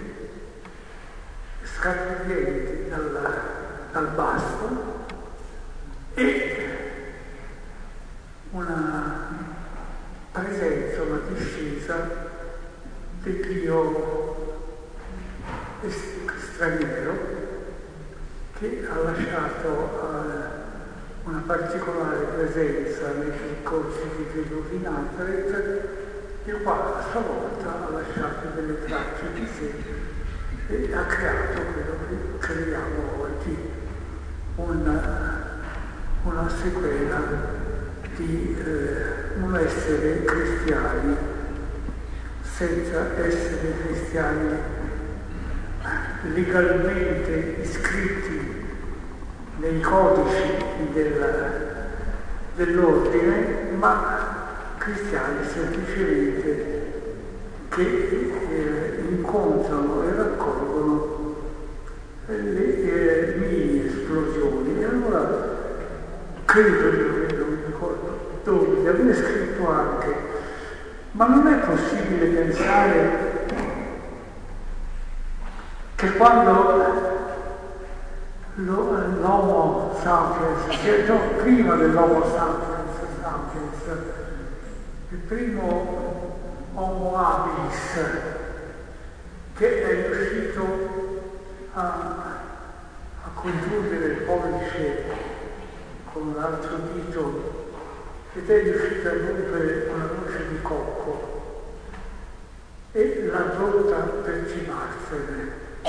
scaturenti dal basso e una presenza, una discesa del Dio straniero che ha lasciato una particolare presenza nei percorsi di Gesù di Nazareth, che qua a sua volta ha lasciato delle tracce di sé e ha creato quello che creiamo oggi, una sequela di non essere cristiani senza essere cristiani legalmente iscritti nei codici dell'ordine, ma cristiani semplicemente che incontrano e raccolgono le mini esplosioni. E allora credo, non mi ricordo dove, di aver scritto anche, ma non è possibile pensare che quando l'Homo sapiens, prima dell'Homo sapiens, il primo Homo habilis che è riuscito a congiungere il pollice con l'altro dito ed è riuscito a rompere una noce di cocco e l'adotta per cibarsene.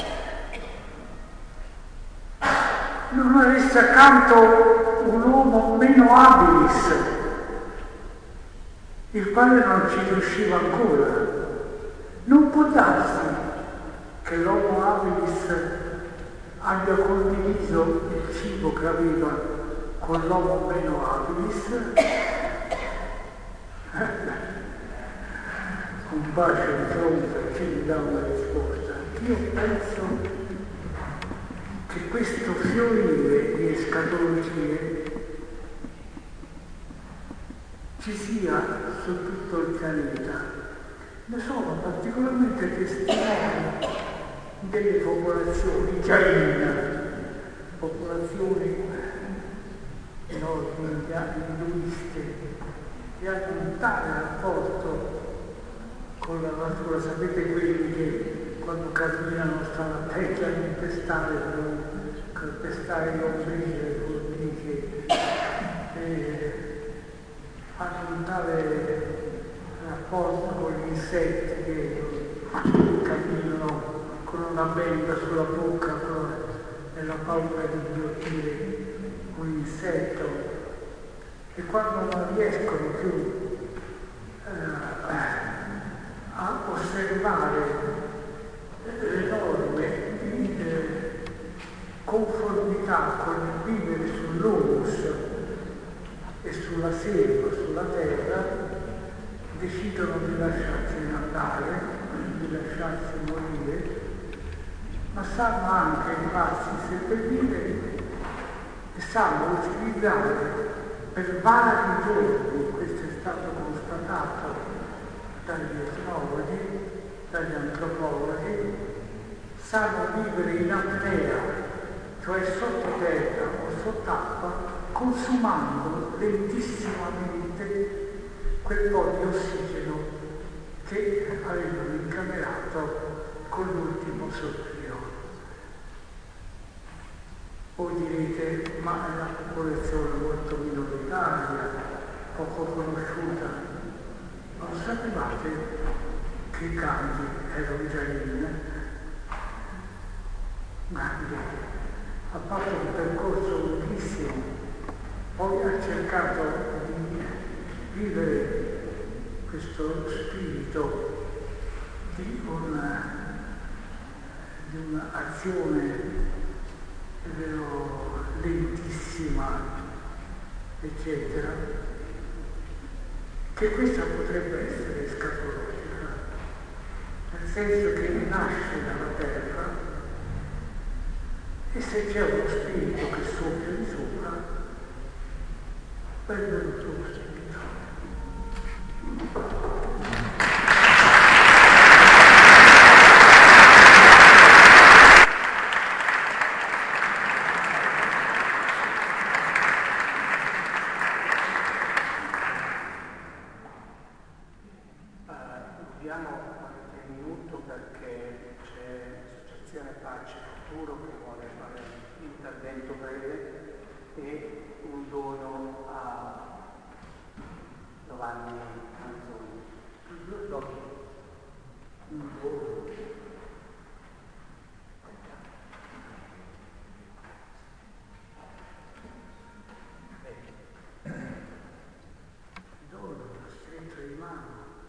Non avesse accanto un uomo meno habilis, il quale non ci riusciva ancora. Non può darsi che l'uomo habilis abbia condiviso il cibo che aveva con l'uomo meno habilis. Un bacio di fronte ci mi dà una risposta. Io penso che questo fiorire di escatologie ci sia su tutto il pianeta. Ne sono particolarmente testimoni delle popolazioni jain, popolazioni enormi, induiste, che hanno un tale rapporto con la natura. Sapete quelli che quando camminano stanno attenti a non pestare, per non calpestare l'ombrige, le formiche, hanno un tale rapporto con gli insetti che camminano con una benda sulla bocca, nella paura di inghiottire un insetto, e quando non riescono più a osservare l'enorme conformità con il vivere sull'humus e sulla selva, sulla terra, decidono di lasciarsi andare, di lasciarsi morire, ma sanno anche farsi seppellire e sanno utilizzare per vari giorni, questo è stato constatato dagli etnologi, dagli antropologi, sanno vivere in apnea, cioè sottoterra o sott'acqua, consumando lentissimamente quel po' di ossigeno che avevano incamerato con l'ultimo sospiro. Voi direte, ma è una popolazione molto minoritaria, poco conosciuta. Ma lo sapevate che Gandhi era un jain? Gandhi ha fatto un percorso lunghissimo, poi ha cercato di vivere questo spirito di un'azione lentissima, eccetera, che questa potrebbe essere escatologica, nel senso che nasce dalla terra e se c'è uno spirito che soffia di sopra, benvenuto lo spirito. Diamo qualche minuto perché c'è l'Associazione Pace Futuro che vuole fare un intervento breve e un dono a Giovanni Manzoni. Un dono. Stretto di mano.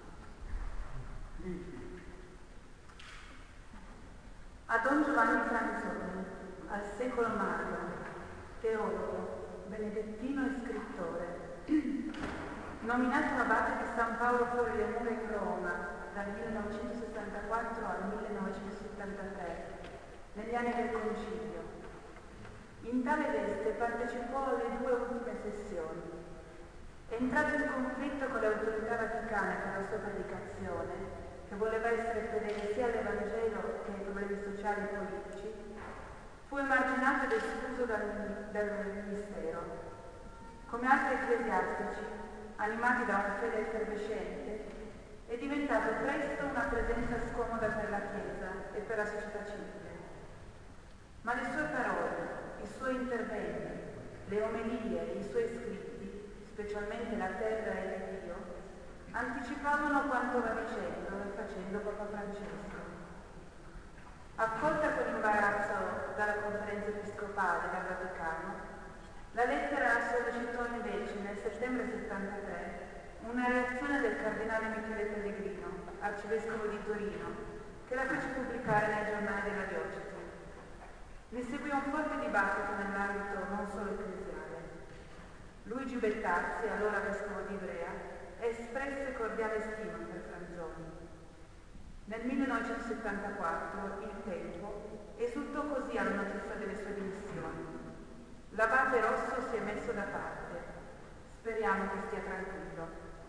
A Don Giovanni Franzoni, al secolo magno, teologo, benedettino e scrittore, nominato abate di San Paolo fuori le mura in Roma dal 1964 al 1973, negli anni del Concilio. In tale veste partecipò alle 2 ultime sessioni. Entrato in conflitto con le autorità vaticane per la sua predicazione, che voleva essere fedele sia all'Evangelo che ai problemi sociali e politici, fu emarginato ed escluso dal ministero. Come altri ecclesiastici, animati da una fede effervescente, è diventato presto una presenza scomoda per la Chiesa e per la società civile. Ma le sue parole, i suoi interventi, le omelie e i suoi scritti, specialmente La terra e Dio, anticipavano quanto va dicendo e facendo Papa Francesco. Accolta con imbarazzo dalla Conferenza Episcopale dal Vaticano, la lettera sollecitò invece nel settembre 73 una reazione del cardinale Michele Pellegrino, arcivescovo di Torino, che la fece pubblicare nel giornale della diocesi. Ne seguì un forte dibattito nell'ambito non solo ecclesiale. Luigi Bettazzi, allora vescovo di Ivrea, espresse cordiale stima per Franzoni. Nel 1974 il Tempo esultò così alla notizia delle sue dimissioni. L'abate Rosso si è messo da parte. Speriamo che stia tranquillo.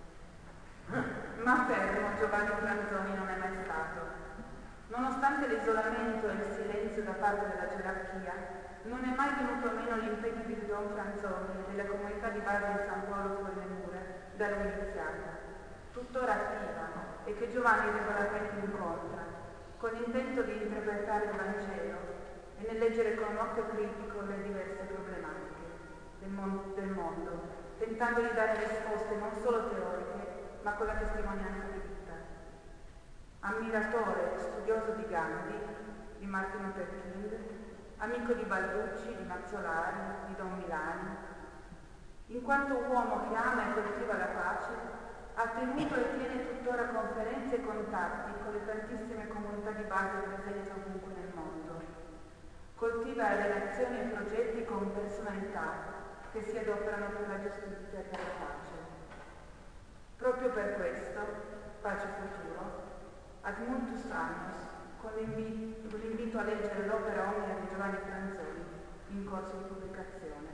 Ma fermo Giovanni Franzoni non è mai stato. Nonostante l'isolamento e il silenzio da parte della gerarchia, non è mai venuto meno l'impegno di Don Franzoni e della comunità di base di San Paolo fuori le mura da lui iniziata, tuttora attiva e che Giovanni regolarmente incontra, con l'intento di interpretare il Vangelo e nel leggere con un occhio critico le diverse problematiche del mondo, tentando di dare risposte non solo teoriche, ma con la testimonianza di vita. Ammiratore e studioso di Gandhi, di Martin Luther King, amico di Balducci, di Mazzolari, di Don Milani, in quanto uomo che ama e coltiva la pace, ha tenuto e tiene tuttora conferenze e contatti con le tantissime comunità di base presenti ovunque nel mondo. Coltiva relazioni e progetti con personalità che si adoperano per la giustizia e per la pace. Proprio per questo, Pace Futuro, ad multus annos, con l'invito a leggere l'opera omnia di Giovanni Franzoni, in corso di pubblicazione.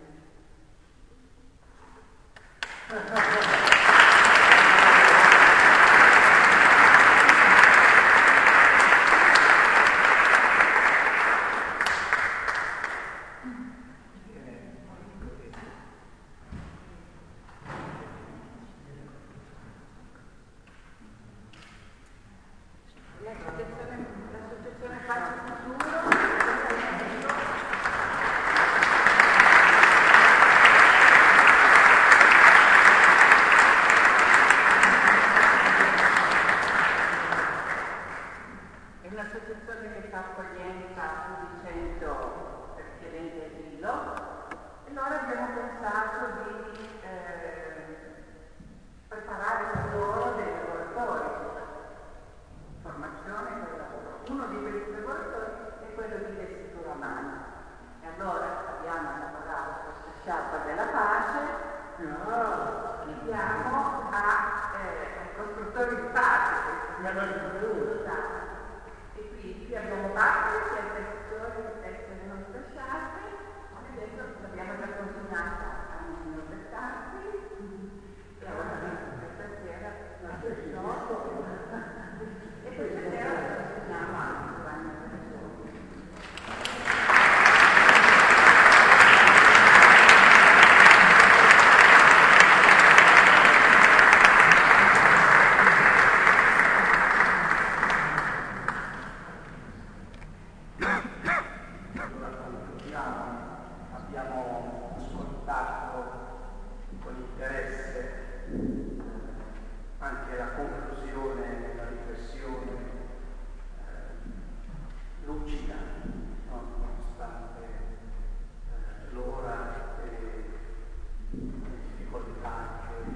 L'associazione Pace Futuro è un'associazione che fa accoglienza a più di 100 richiedenti asilo, e allora abbiamo pensato di preparare per loro dei laboratori, formazione per lavoro. Uno di questi laboratori è quello di tessitura umana. E allora abbiamo lavorato questa sciarpa della pace, chiediamo ai costruttori di pace, e quindi qui abbiamo parte sia il tessitore che testa le nostre sciarpe, e adesso l'abbiamo già consegnata a Nino Bettazzi, e ora questa sera la sciorpo, e questa sera la consegniamo anche a Giovanni Franzoni. Abbiamo ascoltato con interesse anche la conclusione, la riflessione lucida, no? Nonostante l'ora e le difficoltà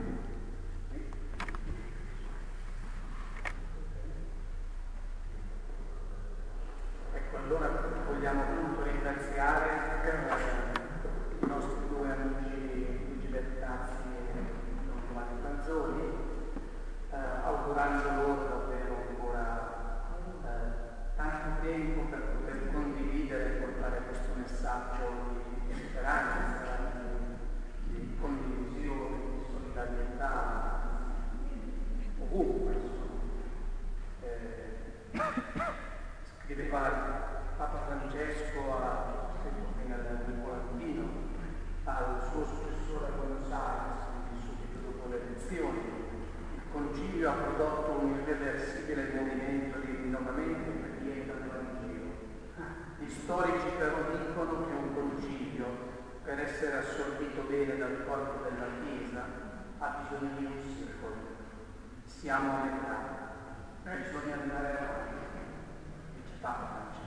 Ecco, allora vogliamo appunto ringraziare i nostri due amici Luigi Bettazzi e Don Giovanni Franzoni, augurando loro davvero ancora tanto tempo per poter condividere e portare questo messaggio di speranza, di condivisione, di solidarietà ovunque. Scriveva Papa Francesco nel volantino al suo successore a Buenos Aires, subito dopo le elezioni. Il Concilio ha prodotto un irreversibile movimento di rinnovamento e preghiera dell'Evangelo. Gli storici però dicono che un concilio, per essere assorbito bene dal corpo della Chiesa, ha bisogno di un secolo. Siamo a metà, bisogna andare avanti, dice Papa Francesco.